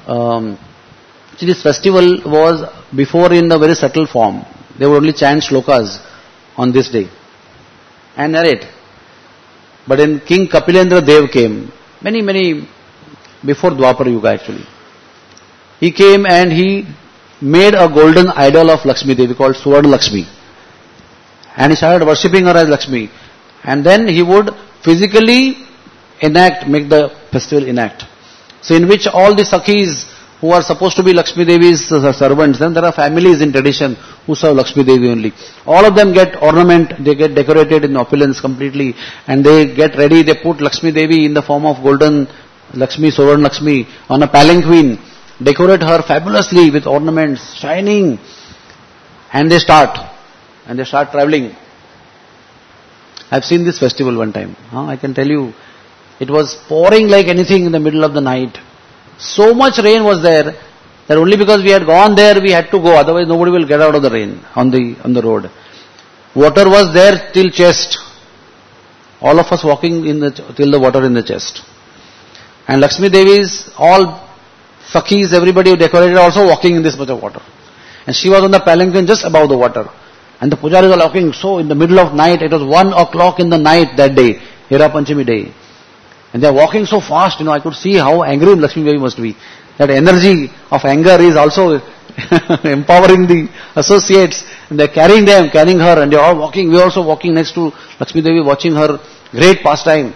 this festival was before in a very subtle form. They would only chant shlokas on this day and narrate. But when King Kapilendra Dev came, many before Dwapar Yuga actually, he came and he made a golden idol of Lakshmi Devi called Suvarna Lakshmi. And he started worshipping her as Lakshmi. And then he would physically make the festival enact. So in which all the Sakhis who are supposed to be Lakshmi Devi's servants, then there are families in tradition who serve Lakshmi Devi only. All of them get ornament, they get decorated in opulence completely, and they get ready, they put Lakshmi Devi in the form of golden Lakshmi, Suvarna Lakshmi, on a palanquin, decorate her fabulously with ornaments, shining, and they start traveling. I've seen this festival one time. I can tell you, it was pouring like anything in the middle of the night. So much rain was there that only because we had gone there we had to go. Otherwise nobody will get out of the rain on the road. Water was there till chest. All of us walking till the water in the chest. And Lakshmi Devi's all Sakhis, everybody who decorated also walking in this much of water. And she was on the palanquin just above the water. And the pujaris were walking so in the middle of night. It was 1 o'clock in the night that day, Hera Panchami day. And they are walking so fast, I could see how angry Lakshmi Devi must be. That energy of anger is also empowering the associates. And they are carrying her, and they are all walking. We are also walking next to Lakshmi Devi, watching her great pastime.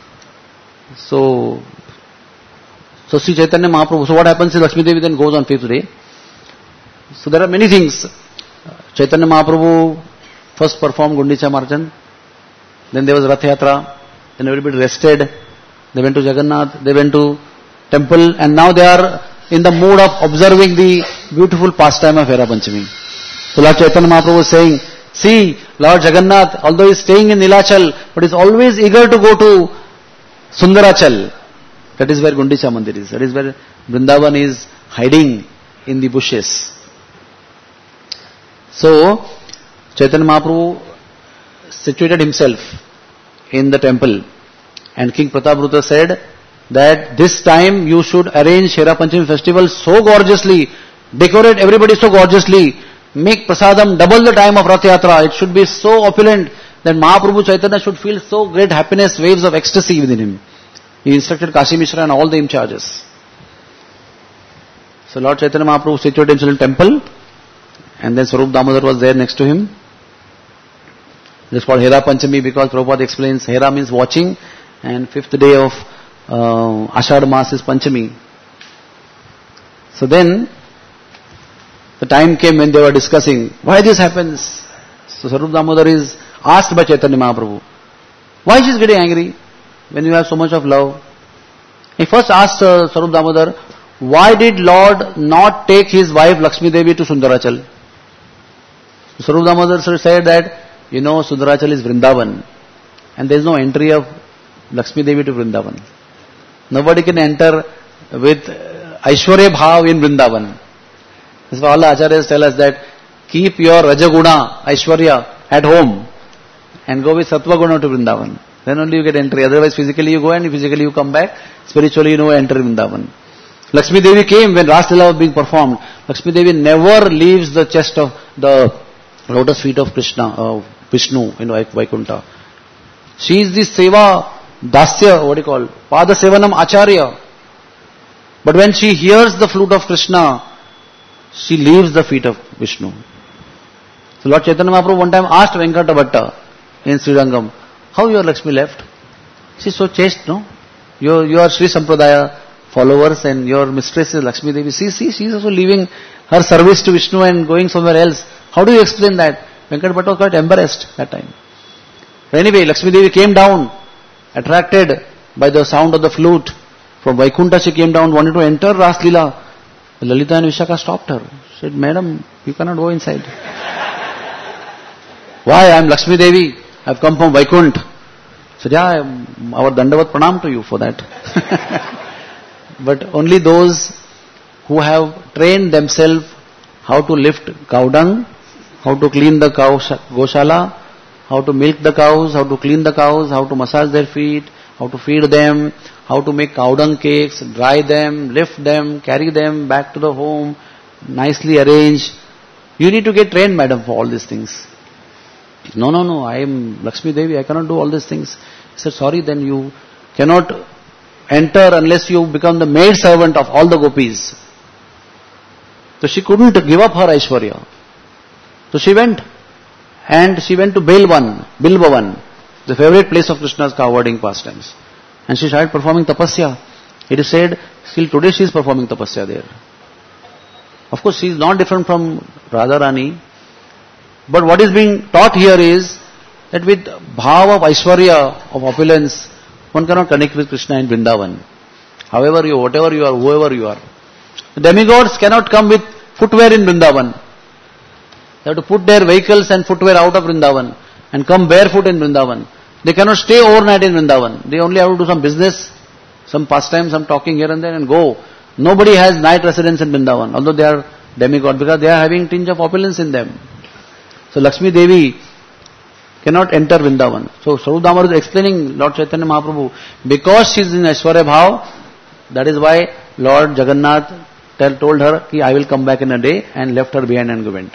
So Sri Chaitanya Mahaprabhu, so what happens is Lakshmi Devi then goes on 5th day. So there are many things. Chaitanya Mahaprabhu first performed Gundicha Marchan. Then there was Rath Yatra. Then everybody rested. They went to Jagannath, they went to temple, and now they are in the mood of observing the beautiful pastime of Hera Panchami. So Lord Chaitanya Mahaprabhu is saying, see, Lord Jagannath, although he is staying in Nilachal, but is always eager to go to Sundarachal. That is where Gundicha Mandir is. That is where Vrindavan is hiding in the bushes. So, Chaitanya Mahaprabhu situated himself in the temple. And King Prataparudra said that this time you should arrange Hera Panchami festival so gorgeously, decorate everybody so gorgeously, make prasadam double the time of Rath Yatra. It should be so opulent that Mahaprabhu Chaitanya should feel so great happiness, waves of ecstasy within him. He instructed Kashi Mishra and all the in-charges. So Lord Chaitanya Mahaprabhu situated himself in temple, and then Swarup Damodar was there next to him. It is called Hera Panchami because Prabhupada explains Hera means watching, and 5th day of Ashad Mas is Panchami. So then, the time came when they were discussing, why this happens? So Swarup Damodar is asked by Chaitanya Mahaprabhu, why she is getting angry when you have so much of love? He first asked Swarup Damodar, why did Lord not take his wife Lakshmi Devi to Sundarachal? Swarup Damodar said that, Sundarachal is Vrindavan, and there is no entry of Lakshmi Devi to Vrindavan. Nobody can enter with Aishwarya Bhav in Vrindavan. That's why all the acharyas tell us that keep your Rajaguna, Aishwarya at home and go with Sattva Guna to Vrindavan. Then only you get entry. Otherwise physically you go and physically you come back. Spiritually you enter Vrindavan. Lakshmi Devi came when Ras Leela was being performed. Lakshmi Devi never leaves the chest of the lotus feet of Krishna, Vishnu in Vaikuntha. She is the Seva Dasya, Pada Sevanam Acharya. But when she hears the flute of Krishna, she leaves the feet of Vishnu. So Lord Chaitanya Mahaprabhu one time asked Venkata Bhatta in Srirangam, how your Lakshmi left? She is so chaste, no? You are Sri Sampradaya followers and your mistress is Lakshmi Devi. See, she is also leaving her service to Vishnu and going somewhere else. How do you explain that? Venkata Bhatta was quite embarrassed that time. But anyway, Lakshmi Devi came down, attracted by the sound of the flute. From Vaikuntha she came down, wanted to enter Ras Leela. Lalita and Vishaka stopped her. Said, Madam, you cannot go inside. Why? I am Lakshmi Devi. I have come from Vaikunt. So yeah, our Dandavat Pranam to you for that. But only those who have trained themselves how to lift cow dung, how to clean the cow goshala, how to milk the cows, how to clean the cows, how to massage their feet, how to feed them, how to make cow dung cakes, dry them, lift them, carry them back to the home, nicely arrange. You need to get trained, madam, for all these things. No, I am Lakshmi Devi, I cannot do all these things. He said, sorry, then you cannot enter unless you become the maid servant of all the gopis. So she couldn't give up her Aishwarya. So she went, and she went to Bilbavan, the favorite place of Krishna's cowherding pastimes. And she started performing tapasya. It is said, still today she is performing tapasya there. Of course, she is not different from Radharani. But what is being taught here is that with bhava of Aishwarya, of opulence, one cannot connect with Krishna in Vrindavan. However you, whatever you are, whoever you are. The demigods cannot come with footwear in Vrindavan. They have to put their vehicles and footwear out of Vrindavan and come barefoot in Vrindavan. They cannot stay overnight in Vrindavan. They only have to do some business, some pastime, some talking here and there and go. Nobody has night residence in Vrindavan, although they are demigods, because they are having tinge of opulence in them. So Lakshmi Devi cannot enter Vrindavan. So Swarup Damodar is explaining Lord Chaitanya Mahaprabhu, because she is in Aishwarya Bhav, that is why Lord Jagannath told her, I will come back in a day, and left her behind and went.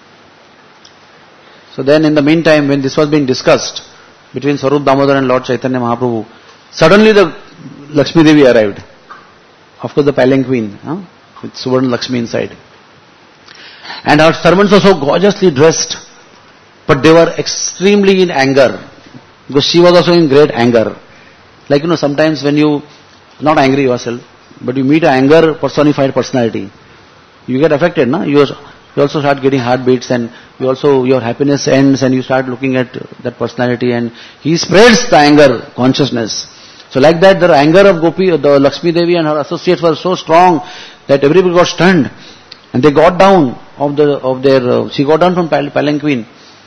So then in the meantime, when this was being discussed between Swarup Damodar and Lord Chaitanya Mahaprabhu, suddenly the Lakshmi Devi arrived. Of course the palanquin, with Suvarna Lakshmi inside. And her servants were so gorgeously dressed, but they were extremely in anger, because she was also in great anger. Like, sometimes when you, not angry yourself, but you meet an anger personified personality, you get affected, no? You also start getting heartbeats, and your happiness ends, and you start looking at that personality, and he spreads the anger consciousness. So like that, the anger of the Lakshmi Devi and her associates were so strong that everybody got stunned, and they got down she got down from palanquin.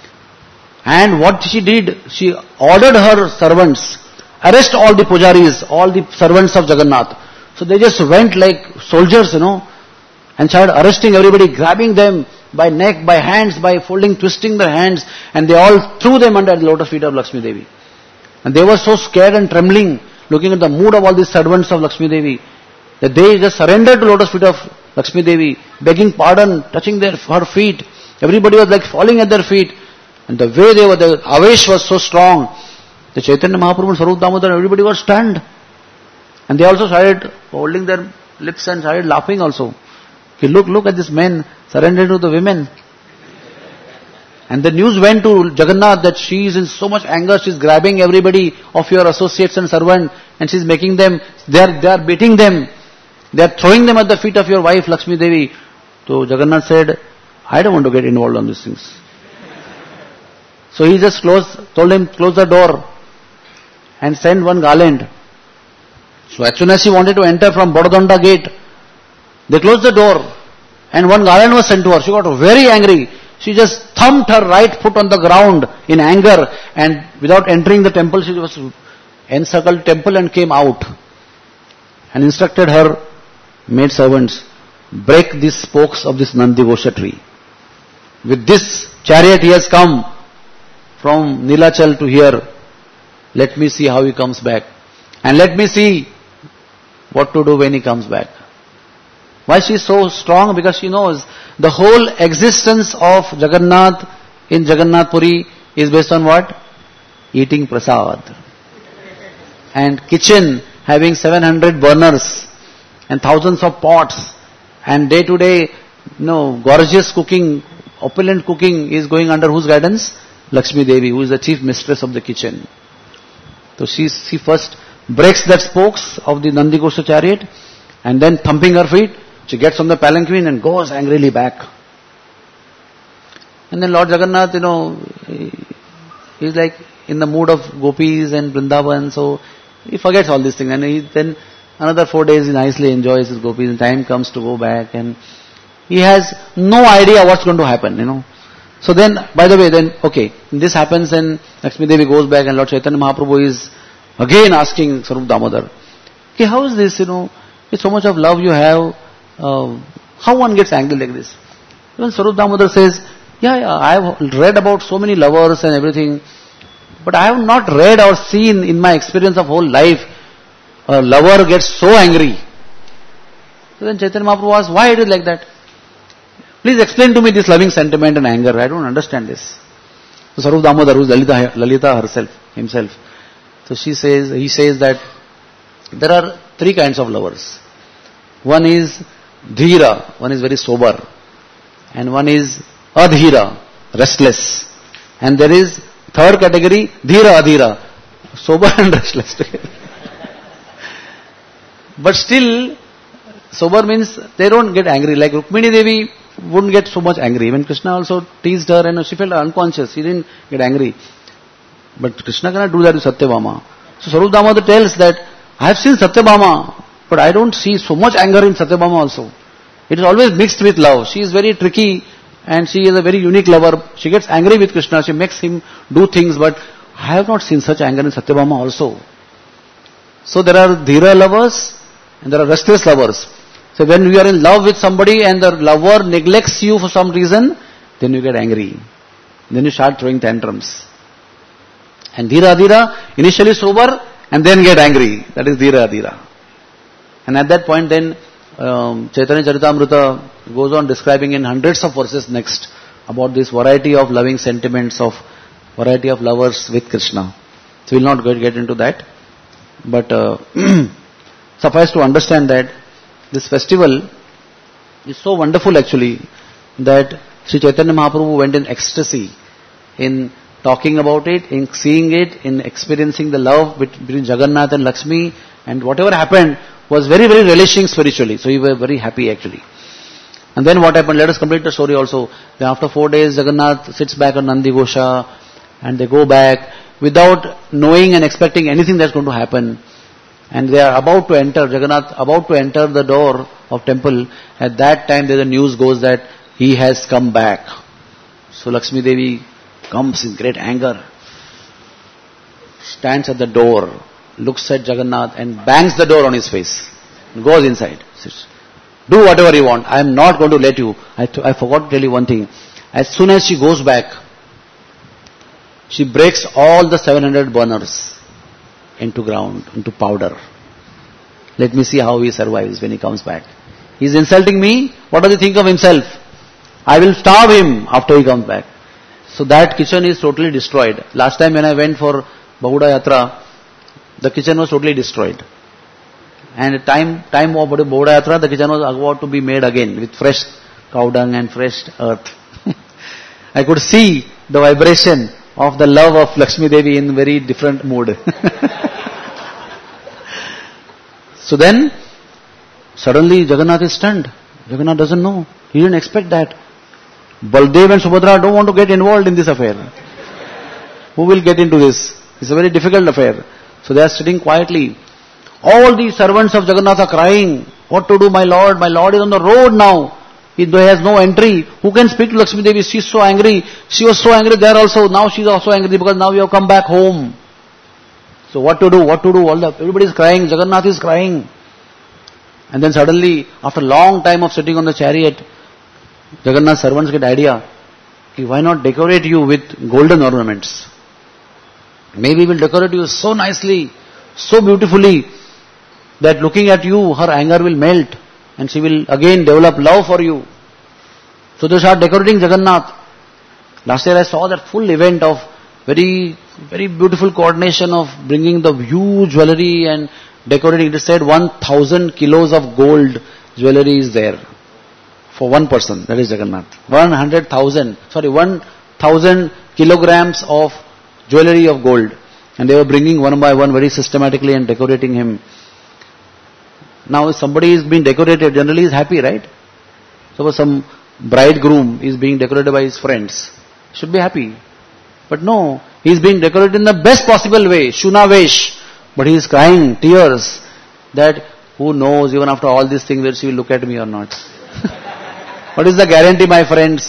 And what she did, she ordered her servants, arrest all the pujaris, all the servants of Jagannath. So they just went like soldiers, and started arresting everybody, grabbing them by neck, by hands, by twisting their hands, and they all threw them under the lotus feet of Lakshmi Devi. And they were so scared and trembling, looking at the mood of all these servants of Lakshmi Devi, that they just surrendered to lotus feet of Lakshmi Devi, begging pardon, touching her feet. Everybody was like falling at their feet. And the way the avesh was so strong, the Chaitanya Mahaprabhu and Swarup Damodar, everybody was stunned. And they also started holding their lips and started laughing also. Okay, look at this men surrendering to the women. And the news went to Jagannath that she is in so much anger, she is grabbing everybody of your associates and servants, and she is making them, they are beating them. They are throwing them at the feet of your wife, Lakshmi Devi. So Jagannath said, I don't want to get involved on these things. So he just told him, close the door and send one garland. So as soon as she wanted to enter from Bododonda gate, they closed the door and one garland was sent to her. She got very angry. She just thumped her right foot on the ground in anger, and without entering the temple, she was encircled the temple and came out and instructed her maid servants, break these spokes of this Nandi Ghosha tree. With this chariot he has come from Nilachal to here. Let me see how he comes back. And let me see what to do when he comes back. Why she is so strong? Because she knows the whole existence of Jagannath in Jagannath Puri is based on what? Eating prasad. And kitchen having 700 burners and thousands of pots, and day to day, gorgeous cooking, opulent cooking is going under whose guidance? Lakshmi Devi, who is the chief mistress of the kitchen. So she first breaks that spokes of the Nandi Ghosha chariot, and then thumping her feet, she gets on the palanquin and goes angrily back. And then Lord Jagannath, he's like in the mood of gopis and Vrindavan, so he forgets all these things, and then another 4 days he nicely enjoys his gopis, and time comes to go back, and he has no idea what's going to happen, So then, by the way, then, okay, this happens, then Lakshmi Devi goes back and Lord Chaitanya Mahaprabhu is again asking Sarup Damodar, okay, how is this, with so much of love you have, how one gets angry like this? Even Sarup Damodar says, yeah, I have read about so many lovers and everything, but I have not read or seen in my experience of whole life, a lover gets so angry. So then Chaitanya Mahaprabhu asks, why it is like that? Please explain to me this loving sentiment and anger. I don't understand this. So Sarup Damodar, who is Lalita himself. So he says that there are three kinds of lovers. One is Dhira, one is very sober. And one is Adhira, restless. And there is third category, Dhira Adhira, sober and restless together. But still, sober means they don't get angry. Like Rukmini Devi wouldn't get so much angry. Even Krishna also teased her and she felt unconscious. She didn't get angry. But Krishna cannot do that with Satyabhama. So Sarup Damodar tells that, I have seen Satyabhama, but I don't see so much anger in Satyabhama also. It is always mixed with love. She is very tricky and she is a very unique lover. She gets angry with Krishna. She makes him do things, but I have not seen such anger in Satyabhama also. So there are Dhira lovers and there are restless lovers. So when you are in love with somebody and the lover neglects you for some reason, then you get angry. Then you start throwing tantrums. And Dhira Adhira, initially sober and then get angry. That is Dhira Adhira. And at that point then, Chaitanya Charitamrita goes on describing in hundreds of verses next about this variety of loving sentiments of variety of lovers with Krishna. So we will not get into that. But suffice to understand that this festival is so wonderful actually that Sri Chaitanya Mahaprabhu went in ecstasy in talking about it, in seeing it, in experiencing the love between Jagannath and Lakshmi, and whatever happened was very, very relishing spiritually. So he was very happy actually. And then what happened? Let us complete the story also. Then after 4 days, Jagannath sits back on Nandi Ghosha and they go back without knowing and expecting anything that's going to happen. And they are about to enter, Jagannath about to enter the door of temple. At that time the news goes that he has come back. So Lakshmi Devi comes in great anger, stands at the door, looks at Jagannath and bangs the door on his face. Goes inside. Says, do whatever you want. I am not going to let you. I forgot to tell you one thing. As soon as she goes back, she breaks all the 700 burners into ground, into powder. Let me see how he survives when he comes back. He is insulting me. What does he think of himself? I will starve him after he comes back. So that kitchen is totally destroyed. Last time when I went for Bahuda Yatra, the kitchen was totally destroyed. And time of Bahuda Yatra, the kitchen was about to be made again with fresh cow dung and fresh earth. I could see the vibration of the love of Lakshmi Devi in very different mood. So then, suddenly Jagannath is stunned. Jagannath doesn't know. He didn't expect that. Baldev and Subhadra don't want to get involved in this affair. Who will get into this? It's a very difficult affair. So they are sitting quietly. All the servants of Jagannath are crying, what to do, my Lord? My Lord is on the road now. He has no entry. Who can speak to Lakshmi Devi? She is so angry. She was so angry there also. Now she is also angry because now we have come back home. So what to do? Everybody is crying. Jagannath is crying. And then suddenly, after a long time of sitting on the chariot, Jagannath's servants get idea. Why not decorate you with golden ornaments? Maybe we'll decorate you so nicely, so beautifully, that looking at you, her anger will melt and she will again develop love for you. So they start decorating Jagannath. Last year I saw that full event of very, very beautiful coordination of bringing the huge jewellery and decorating. It is said 1,000 kilos of gold jewellery is there for one person, that is Jagannath. 1,000 kilograms of jewellery of gold. And they were bringing one by one very systematically and decorating him. Now if somebody is being decorated, generally is happy, right? Suppose some bridegroom is being decorated by his friends, should be happy. But no, he is being decorated in the best possible way, Shunavesh. But he is crying tears that who knows, even after all these things, whether she will look at me or not. What is the guarantee, my friends?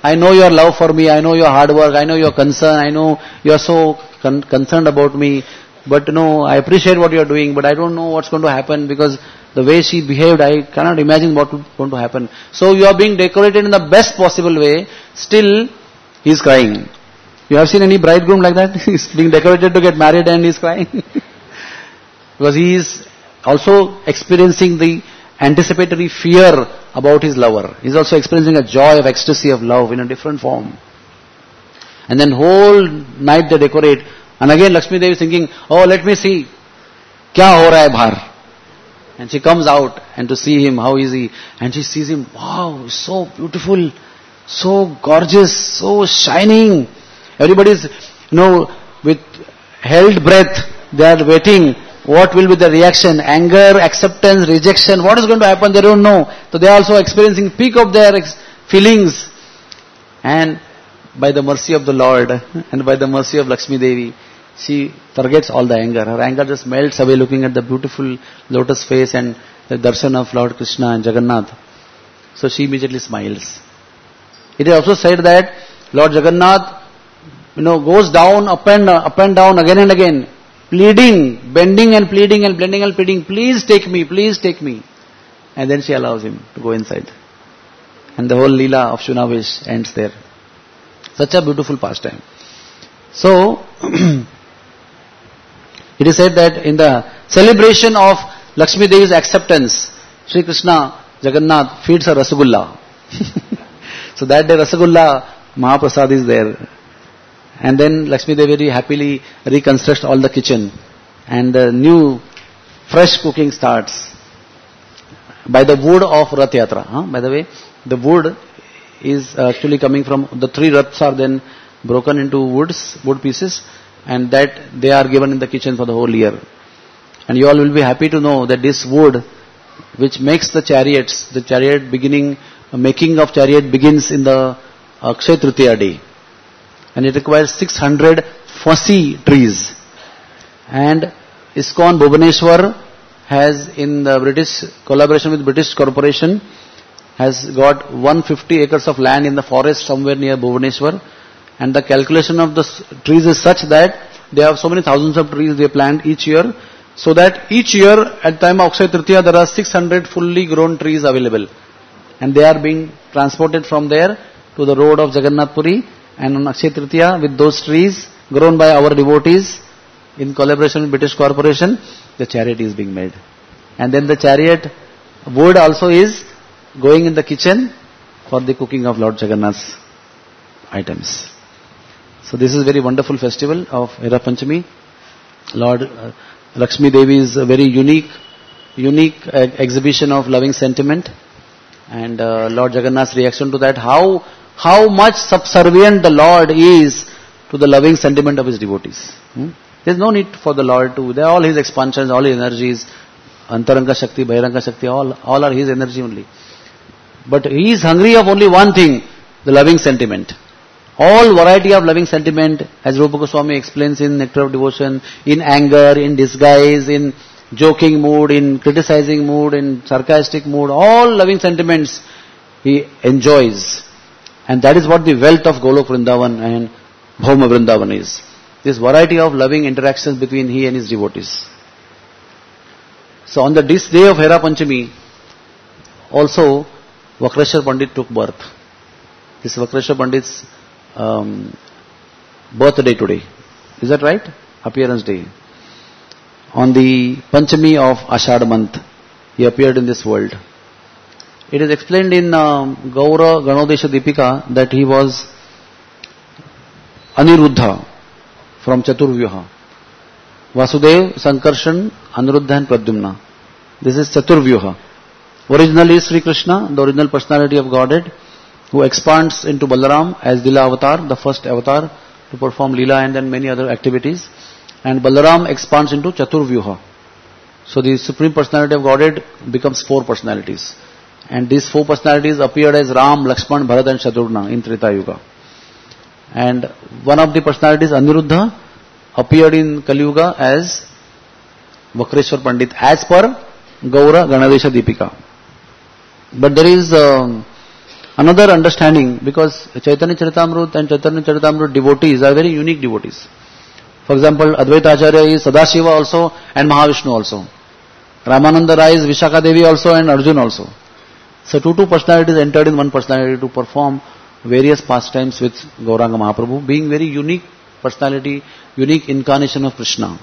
I know your love for me, I know your hard work, I know your concern, I know you are so concerned about me, but I appreciate what you are doing, but I don't know what's going to happen because the way she behaved, I cannot imagine what is going to happen. So you are being decorated in the best possible way, still he is crying. You have seen any bridegroom like that? He is being decorated to get married and he is crying. Because he is also experiencing the anticipatory fear about his lover. He is also experiencing a joy of ecstasy of love in a different form. And then whole night they decorate. And again Lakshmi Devi is thinking, oh, let me see. Kya ho raha hai bahar? And she comes out and to see him, how is he? And she sees him, wow, so beautiful, so gorgeous, so shining. Everybody is, with held breath, they are waiting. What will be the reaction? Anger, acceptance, rejection. What is going to happen? They don't know. So they are also experiencing peak of their feelings. And by the mercy of the Lord and by the mercy of Lakshmi Devi, she forgets all the anger. Her anger just melts away looking at the beautiful lotus face and the darshan of Lord Krishna and Jagannath. So she immediately smiles. It is also said that Lord Jagannath, goes down, up and down again and again, pleading, bending and pleading and blending and pleading, please take me, please take me. And then she allows him to go inside. And the whole Leela of Shunavesh ends there. Such a beautiful pastime. So, it is said that in the celebration of Lakshmi Devi's acceptance, Sri Krishna, Jagannath feeds her Rasagulla. So that day Rasagulla Mahaprasad is there. And then Lakshmi Devi happily reconstructs all the kitchen. And the new fresh cooking starts. By the wood of Rath Yatra. By the way, the wood is actually coming from, the 3 Raths are then broken into wood pieces. And that they are given in the kitchen for the whole year. And you all will be happy to know that this wood, which makes the chariots, making of chariot begins in the Akshaya Tritiya day. And it requires 600 fussy trees. And ISKCON Bhubaneswar has, in the British collaboration with British Corporation, has got 150 acres of land in the forest somewhere near Bhubaneswar. And the calculation of the trees is such that they have so many thousands of trees they plant each year, so that each year at time of Akshaya Tritiya there are 600 fully grown trees available. And they are being transported from there to the road of Jagannath Puri. And on Akshaya Tritiya, with those trees grown by our devotees in collaboration with British Corporation, the chariot is being made. And then the chariot wood also is going in the kitchen for the cooking of Lord Jagannath's items. So this is a very wonderful festival of Hera Panchami. Lord Lakshmi Devi is a very unique exhibition of loving sentiment. And Lord Jagannath's reaction to that, how much subservient the Lord is to the loving sentiment of his devotees. There is no need for the Lord to, they are all his expansions, all his energies, Antaranga Shakti, Bahiranga Shakti, all are his energy only. But he is hungry of only one thing, the loving sentiment. All variety of loving sentiment, as Rupa Goswami explains in Nectar of Devotion, in anger, in disguise, in joking mood, in criticizing mood, in sarcastic mood, all loving sentiments he enjoys. And that is what the wealth of Golok Vrindavan and Bhauma Vrindavan is. This variety of loving interactions between he and his devotees. So on this day of Hera Panchami, also Vakreshwar Pandit took birth. This Vakreshwar Pandit's birthday today. Is that right? Appearance day. On the Panchami of Ashad month, he appeared in this world. It is explained in Gaura Ganodesha Deepika that he was Aniruddha from Chaturvyuha. Vasudev, Sankarshan, Aniruddha and Pradyumna. This is Chaturvyuha. Originally is Sri Krishna, the original personality of Godhead, who expands into Balaram as Lila avatar, the first avatar to perform Lila and then many other activities. And Balaram expands into Chaturvyuha. So the Supreme Personality of Godhead becomes 4 personalities. And these 4 personalities appeared as Ram, Lakshman, Bharat and Shatrugna in Treta Yuga. And one of the personalities, Aniruddha, appeared in Kali Yuga as Vakreshwar Pandit as per Gaura Ganadesha Deepika. But there is another understanding, because Chaitanya Charitamrita and Chaitanya Charitamrita devotees are very unique devotees. For example, Advaita Acharya is Sadashiva also and Mahavishnu also. Ramananda Rai is Vishaka Devi also and Arjun also. So two personalities entered in one personality to perform various pastimes with Gauranga Mahaprabhu, being very unique personality, unique incarnation of Krishna.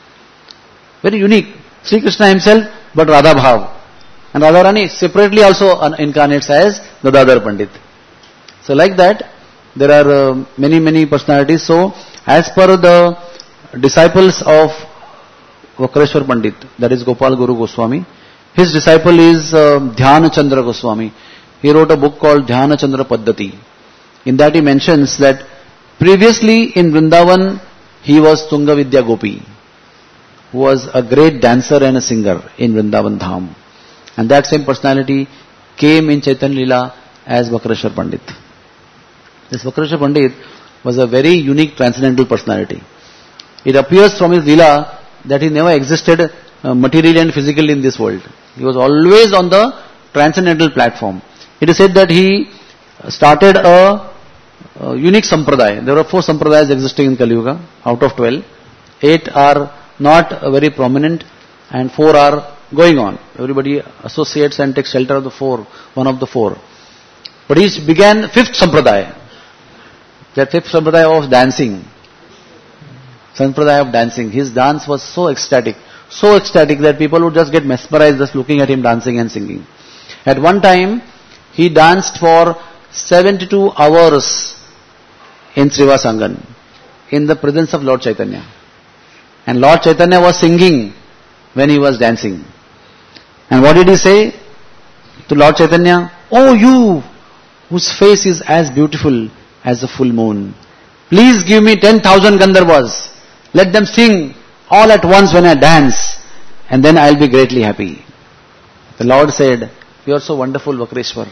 Very unique. Sri Krishna himself, but Radha Bhav. And Radharani separately also incarnates as the Dadar Pandit. So like that, there are many personalities. So as per the disciples of Vakreshwar Pandit, that is Gopal Guru Goswami, his disciple is Dhyana Chandra Goswami. He wrote a book called Dhyana Chandra Paddhati. In that he mentions that previously in Vrindavan, he was Tunga Vidya Gopi, who was a great dancer and a singer in Vrindavan Dham. And that same personality came in Chaitanya Leela as Vakreshwar Pandit. This Vakreshwar Pandit was a very unique transcendental personality. It appears from his Leela that he never existed materially and physically in this world. He was always on the transcendental platform. It is said that he started a unique sampradaya. There are 4 sampradayas existing in Kali Yuga out of 12. 8 are not very prominent and 4 are going on. Everybody associates and takes shelter of the 4, one of the 4. But he began 5th sampradaya. That 5th sampradaya of dancing. Sampradaya of dancing. His dance was so ecstatic that people would just get mesmerized just looking at him dancing and singing. At one time, he danced for 72 hours in Srivasangan in the presence of Lord Chaitanya. And Lord Chaitanya was singing when he was dancing. And what did he say to Lord Chaitanya? Oh, you whose face is as beautiful as the full moon, please give me 10,000 Gandharvas. Let them sing all at once when I dance, and then I'll be greatly happy. The Lord said, you are so wonderful, Vakreshwar.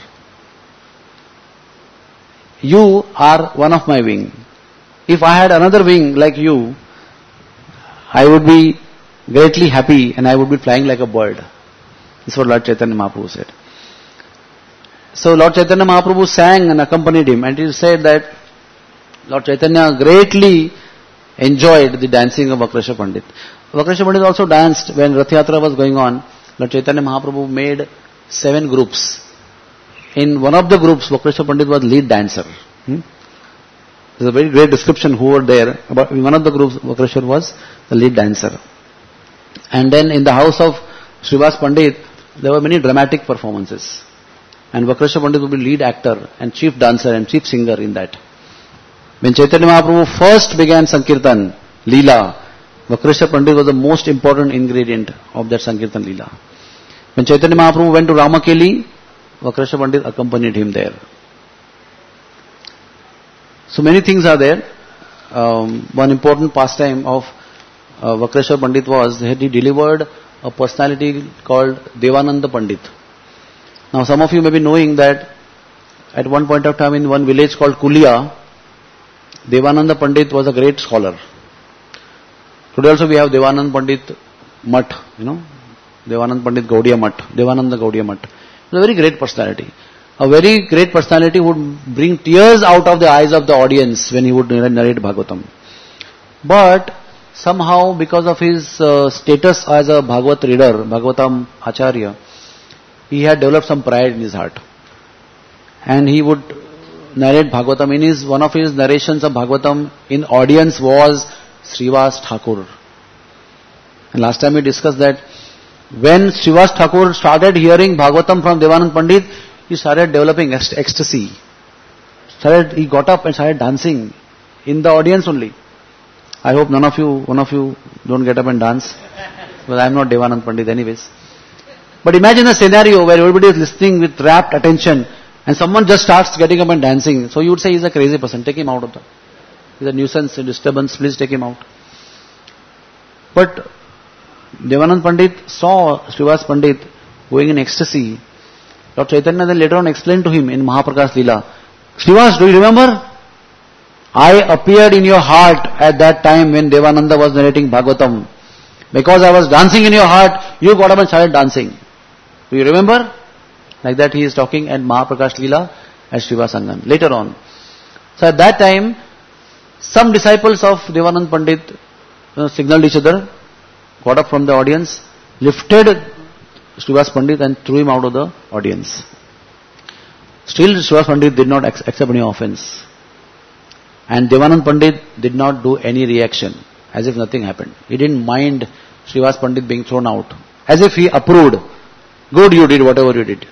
You are one of my wing. If I had another wing like you, I would be greatly happy and I would be flying like a bird. This is what Lord Chaitanya Mahaprabhu said. So Lord Chaitanya Mahaprabhu sang and accompanied him, and he said that Lord Chaitanya greatly enjoyed the dancing of Vakreshwar Pandit. Vakreshwar Pandit also danced when Rath Yatra was going on. Lord Chaitanya Mahaprabhu made 7 groups. In one of the groups, Vakreshwar Pandit was lead dancer. There's a very great description who were there. But in one of the groups, Vakreshwar was the lead dancer. And then in the house of Srivas Pandit, there were many dramatic performances. And Vakreshwar Pandit would be lead actor and chief dancer and chief singer in that. When Chaitanya Mahaprabhu first began Sankirtan, Leela, Vakreshwar Pandit was the most important ingredient of that Sankirtan Leela. When Chaitanya Mahaprabhu went to Ramakeli, Vakreshwar Pandit accompanied him there. So many things are there. One important pastime of Vakreshwar Pandit was that he delivered a personality called Devananda Pandit. Now some of you may be knowing that at one point of time in one village called Kulia, Devananda Pandit was a great scholar. Today also we have Devananda Pandit Mutt, Devananda Pandit Gaudiya Mutt, Devananda Gaudiya Mutt. He was a very great personality. A very great personality would bring tears out of the eyes of the audience when he would narrate Bhagavatam. But somehow because of his status as a Bhagavat reader, Bhagavatam Acharya, he had developed some pride in his heart. And he would narrate Bhagavatam. One of his narrations of Bhagavatam in audience was Srivas Thakur. And last time we discussed that when Srivas Thakur started hearing Bhagavatam from Devanand Pandit, he started developing ecstasy. He got up and started dancing in the audience only. I hope one of you don't get up and dance. Well, I am not Devanand Pandit anyways. But imagine a scenario where everybody is listening with rapt attention and someone just starts getting up and dancing. So you would say he's a crazy person. Take him out of that. He's a nuisance, a disturbance. Please take him out. But Devanand Pandit saw Srivas Pandit going in ecstasy. Lord Chaitanya then later on explained to him in Mahaprakash Leela, Srivas, do you remember? I appeared in your heart at that time when Devananda was narrating Bhagavatam. Because I was dancing in your heart, you got up and started dancing. Do you remember? Like that he is talking at Mahaprakash Leela. at Srivasangan, later on. So at that time, some disciples of Devanand Pandit signaled each other, got up from the audience, lifted Srivas Pandit and threw him out of the audience. Still Srivas Pandit did not accept any offense. And Devanand Pandit did not do any reaction, as if nothing happened. He didn't mind Srivas Pandit being thrown out, as if he approved. Good, you did whatever you did.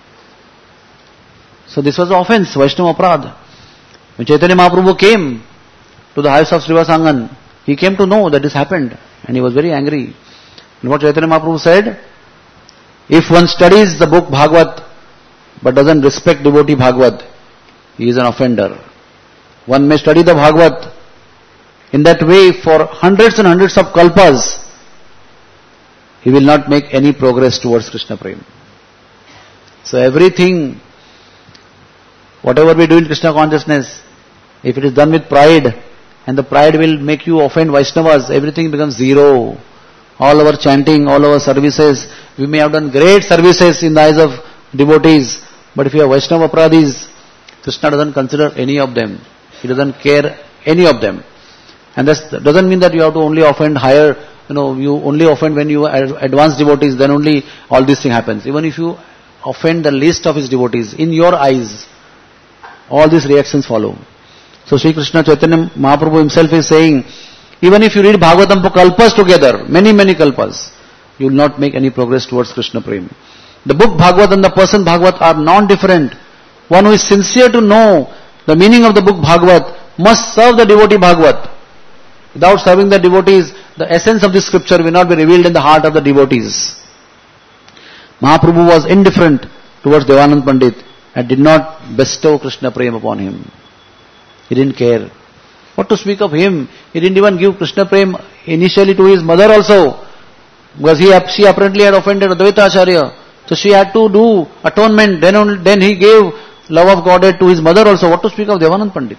So this was the offense, Vaishnava Aparadh. When Chaitanya Mahaprabhu came to the house of Srivasangan, he came to know that this happened and he was very angry. And what Chaitanya Mahaprabhu said, if one studies the book Bhagavad but doesn't respect devotee Bhagavad, he is an offender. One may study the Bhagavad in that way for hundreds and hundreds of kalpas. He will not make any progress towards Krishna Prem. So everything, whatever we do in Krishna consciousness, if it is done with pride, and the pride will make you offend Vaishnavas, everything becomes zero. All our chanting, all our services, we may have done great services in the eyes of devotees, but if you have Vaishnava Aparadhis, Krishna doesn't consider any of them. He doesn't care any of them. And that doesn't mean that you have to only offend higher, you only offend when you are advanced devotees, then only all this thing happens. Even if you offend the least of his devotees, in your eyes, all these reactions follow. So Sri Krishna Chaitanya Mahaprabhu himself is saying, even if you read Bhagavatam for kalpas together, many kalpas, you will not make any progress towards Krishna Prem. The book Bhagavad and the person Bhagavad are non-different. One who is sincere to know the meaning of the book Bhagavad must serve the devotee Bhagavad. Without serving the devotees, the essence of this scripture will not be revealed in the heart of the devotees. Mahaprabhu was indifferent towards Devanand Pandit and did not bestow Krishna Prem upon him. He didn't care. What to speak of him? He didn't even give Krishna Prem initially to his mother also. Because she apparently had offended Advaita Acharya. So she had to do atonement. Then he gave love of Godhead to his mother also. What to speak of Devanand Pandit?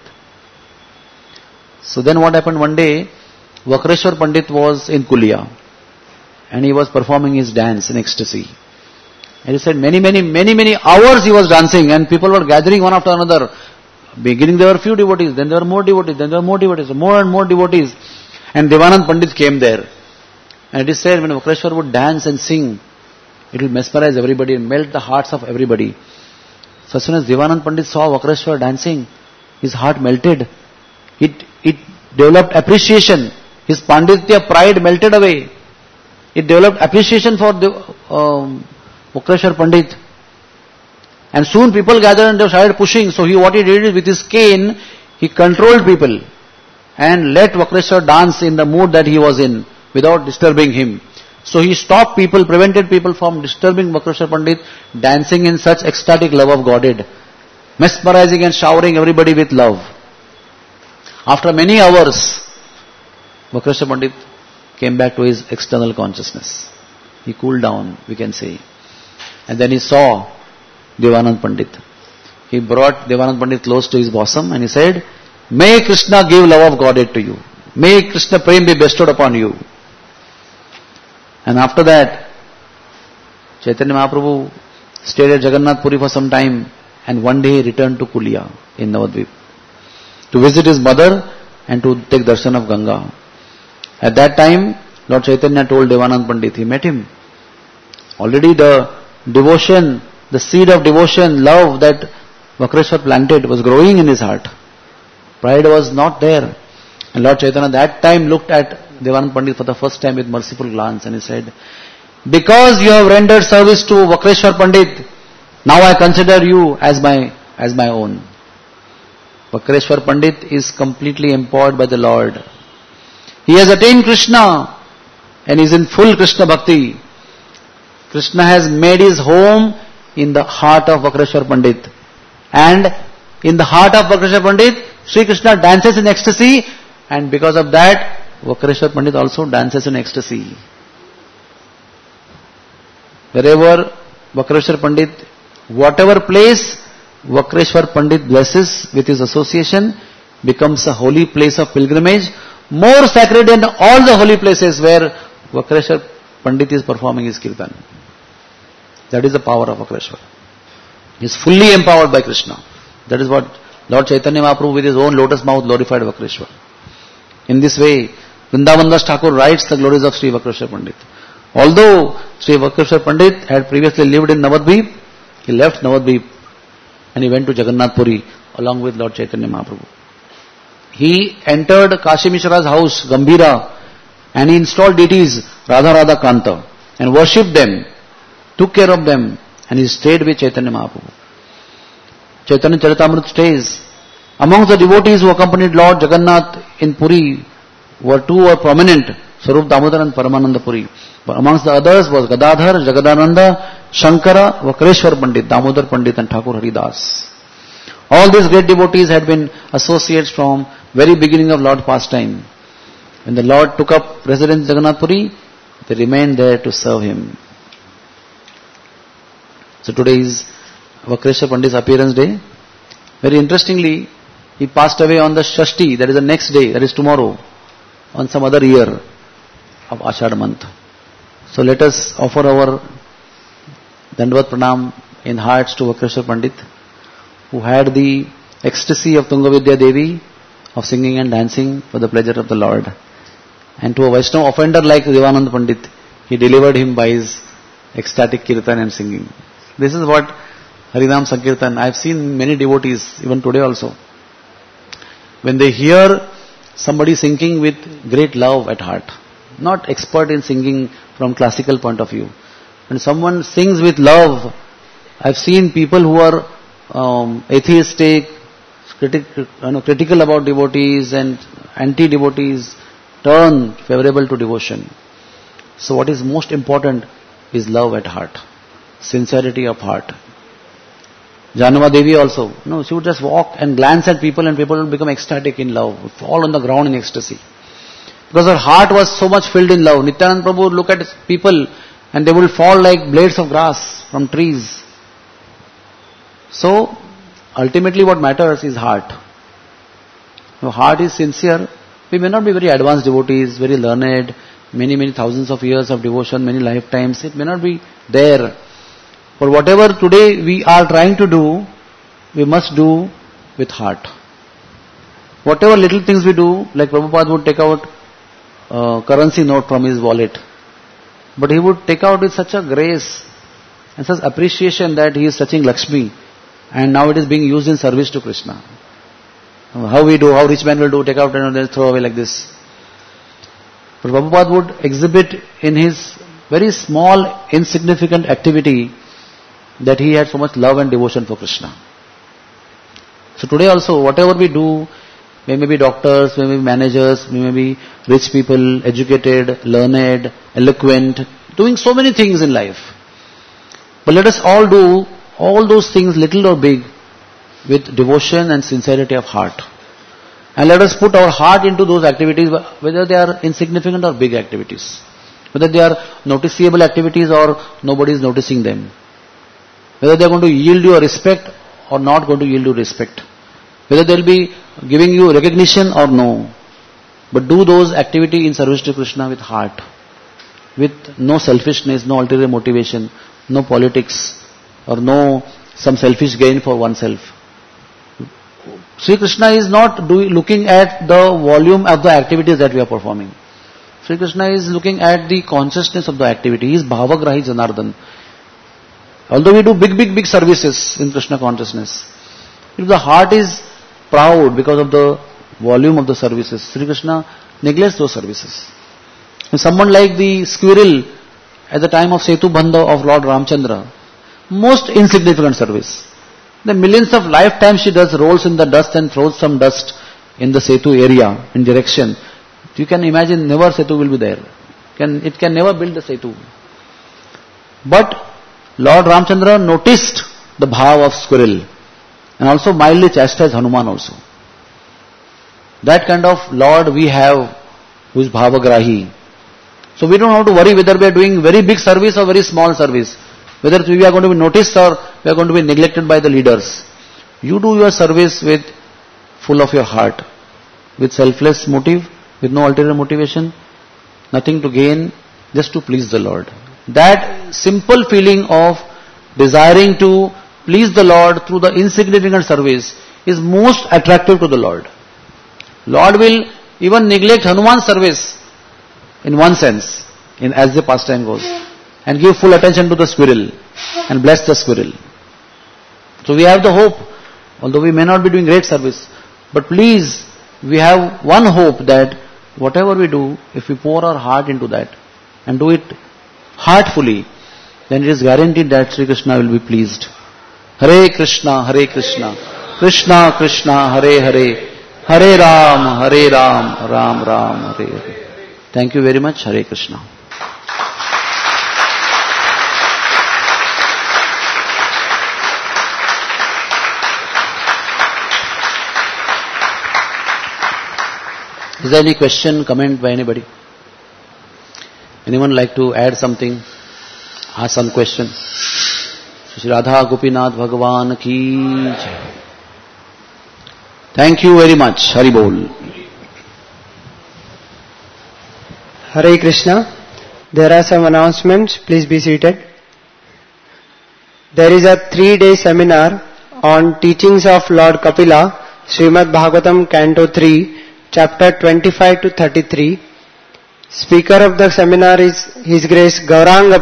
So then what happened one day, Vakreshwar Pandit was in Kulia. And he was performing his dance in ecstasy. And he said many hours he was dancing and people were gathering one after another. Beginning there were few devotees, then there were more devotees, then there were more devotees, more and more devotees. And Devanand Pandit came there. And it is said when Vakreshwar would dance and sing, it will mesmerize everybody and melt the hearts of everybody. So as soon as Devanand Pandit saw Vakreshwar dancing, his heart melted. It developed appreciation. His Panditya pride melted away. It developed appreciation for Vakreshwar Pandit. And soon people gathered and they started pushing. So what he did is with his cane, he controlled people and let Vakreshwar dance in the mood that he was in without disturbing him. So he stopped people, prevented people from disturbing Vakreshwar Pandit dancing in such ecstatic love of Godhead, mesmerizing and showering everybody with love. After many hours, Vakreshwar Pandit came back to his external consciousness. He cooled down, we can say. And then he saw Devanand Pandit. He brought Devanand Pandit close to his bosom and he said, "May Krishna give love of Godhead to you. May Krishna Prem be bestowed upon you." And after that, Chaitanya Mahaprabhu stayed at Jagannath Puri for some time and one day he returned to Kulia in Navadvip to visit his mother and to take darshan of Ganga. At that time, Lord Chaitanya told Devanand Pandit, he met him. Already the devotion, the seed of devotion, love that Vakreshwar planted was growing in his heart. Pride was not there. And Lord Chaitanya that time looked at Devanand Pandit for the first time with merciful glance and he said, "Because you have rendered service to Vakreshwar Pandit, now I consider you as my own." Vakreshwar Pandit is completely empowered by the Lord. He has attained Krishna and is in full Krishna Bhakti. Krishna has made his home in the heart of Vakreshwar Pandit. And in the heart of Vakreshwar Pandit, Sri Krishna dances in ecstasy, and because of that, Vakreshwar Pandit also dances in ecstasy. Wherever Vakreshwar Pandit, whatever place Vakreshwar Pandit blesses with his association, becomes a holy place of pilgrimage, more sacred than all the holy places where Vakreshwar Pandit is performing his kirtan. That is the power of Vakreshwar. He is fully empowered by Krishna. That is what Lord Chaitanya Mahaprabhu with his own lotus mouth glorified Vakreshwar. In this way, Vrindavan Das Thakur writes the glories of Sri Vakreshwar Pandit. Although Sri Vakreshwar Pandit had previously lived in Navadvip, he left Navadvip and he went to Jagannath Puri along with Lord Chaitanya Mahaprabhu. He entered Kashi Mishra's house, Gambhira, and he installed deities Radha Radha Kanta and worshipped them, took care of them, and he stayed with Chaitanya Mahaprabhu. Chaitanya Charitamrita stays. Amongst the devotees who accompanied Lord Jagannath in Puri two were prominent, Swarup Damodar and Paramananda Puri. But amongst the others was Gadadhar, Jagadananda, Shankara, Vakreshwar Pandit, Damodar Pandit and Thakur Haridas. All these great devotees had been associates from very beginning of Lord's pastime. When the Lord took up residence in Jagannath Puri, they remained there to serve him. So today is Vakreshwar Pandit's appearance day. Very interestingly, he passed away on the Shashti, that is the next day, that is tomorrow, on some other year of Ashad month. So let us offer our Dandavat Pranam in hearts to Vakreshwar Pandit, who had the ecstasy of Tungavidya Devi, of singing and dancing for the pleasure of the Lord. And to a Vaishnava offender like Devanand Pandit, he delivered him by his ecstatic kirtan and singing. This is what Harinam Sankirtan, I have seen many devotees, even today also. When they hear somebody singing with great love at heart, not expert in singing from classical point of view. When someone sings with love, I have seen people who are atheistic, critical about devotees and anti-devotees turn favorable to devotion. So what is most important is love at heart, sincerity of heart. Janava Devi also, she would just walk and glance at people and people would become ecstatic in love, would fall on the ground in ecstasy. Because her heart was so much filled in love. Nityanand Prabhu would look at people and they would fall like blades of grass from trees. So, ultimately what matters is heart. If heart is sincere, we may not be very advanced devotees, very learned, many thousands of years of devotion, many lifetimes, it may not be there. But whatever today we are trying to do, we must do with heart. Whatever little things we do, like Prabhupada would take out currency note from his wallet, but he would take out with such a grace and such appreciation that he is touching Lakshmi and now it is being used in service to Krishna. How we do, how rich man will do, take out and then throw away like this. But Prabhupada would exhibit in his very small, insignificant activity that he had so much love and devotion for Krishna. So today also, whatever we do, we may be doctors, we may be managers, we may be rich people, educated, learned, eloquent, doing so many things in life. But let us all do all those things, little or big, with devotion and sincerity of heart. And let us put our heart into those activities, whether they are insignificant or big activities. Whether they are noticeable activities or nobody is noticing them. Whether they are going to yield you a respect or not going to yield you respect. Whether they will be giving you recognition or no. But do those activities in service to Krishna with heart. With no selfishness, no ulterior motivation, no politics or no some selfish gain for oneself. Sri Krishna is not looking at the volume of the activities that we are performing. Sri Krishna is looking at the consciousness of the activity. He is Bhavagrahi Janardhan. Although we do big services in Krishna consciousness, if the heart is proud because of the volume of the services, Sri Krishna neglects those services. And someone like the squirrel at the time of Setu Bandha of Lord Ramchandra, most insignificant service. The millions of lifetimes she does rolls in the dust and throws some dust in the Setu area in direction. You can imagine never Setu will be there. It can never build the Setu. But Lord Ramchandra noticed the bhav of squirrel and also mildly chastised Hanuman also. That kind of Lord we have who is Bhavagrahi. So we don't have to worry whether we are doing very big service or very small service. Whether we are going to be noticed or we are going to be neglected by the leaders. You do your service with full of your heart, with selfless motive, with no ulterior motivation, nothing to gain, just to please the Lord. That simple feeling of desiring to please the Lord through the insignificant service is most attractive to the Lord. Lord will even neglect Hanuman's service in one sense, as the pastime goes, and give full attention to the squirrel and bless the squirrel. So we have the hope, although we may not be doing great service, but please, we have one hope that whatever we do, if we pour our heart into that and do it heartfully, then it is guaranteed that Sri Krishna will be pleased. Hare Krishna, Krishna Krishna, Hare Hare, Hare Ram, Ram Ram, Hare Hare. Thank you very much. Hare Krishna. Is there any question, comment by anybody? Anyone like to add something? Ask some question. Shri Radha Gopinath Bhagavan ki jai. Thank you very much. Hari Bol. Hare Krishna. There are some announcements. Please be seated. There is a 3-day seminar on teachings of Lord Kapila, Srimad Bhagavatam, Canto 3, Chapter 25 to 33. Speaker of the seminar is His Grace Gauranga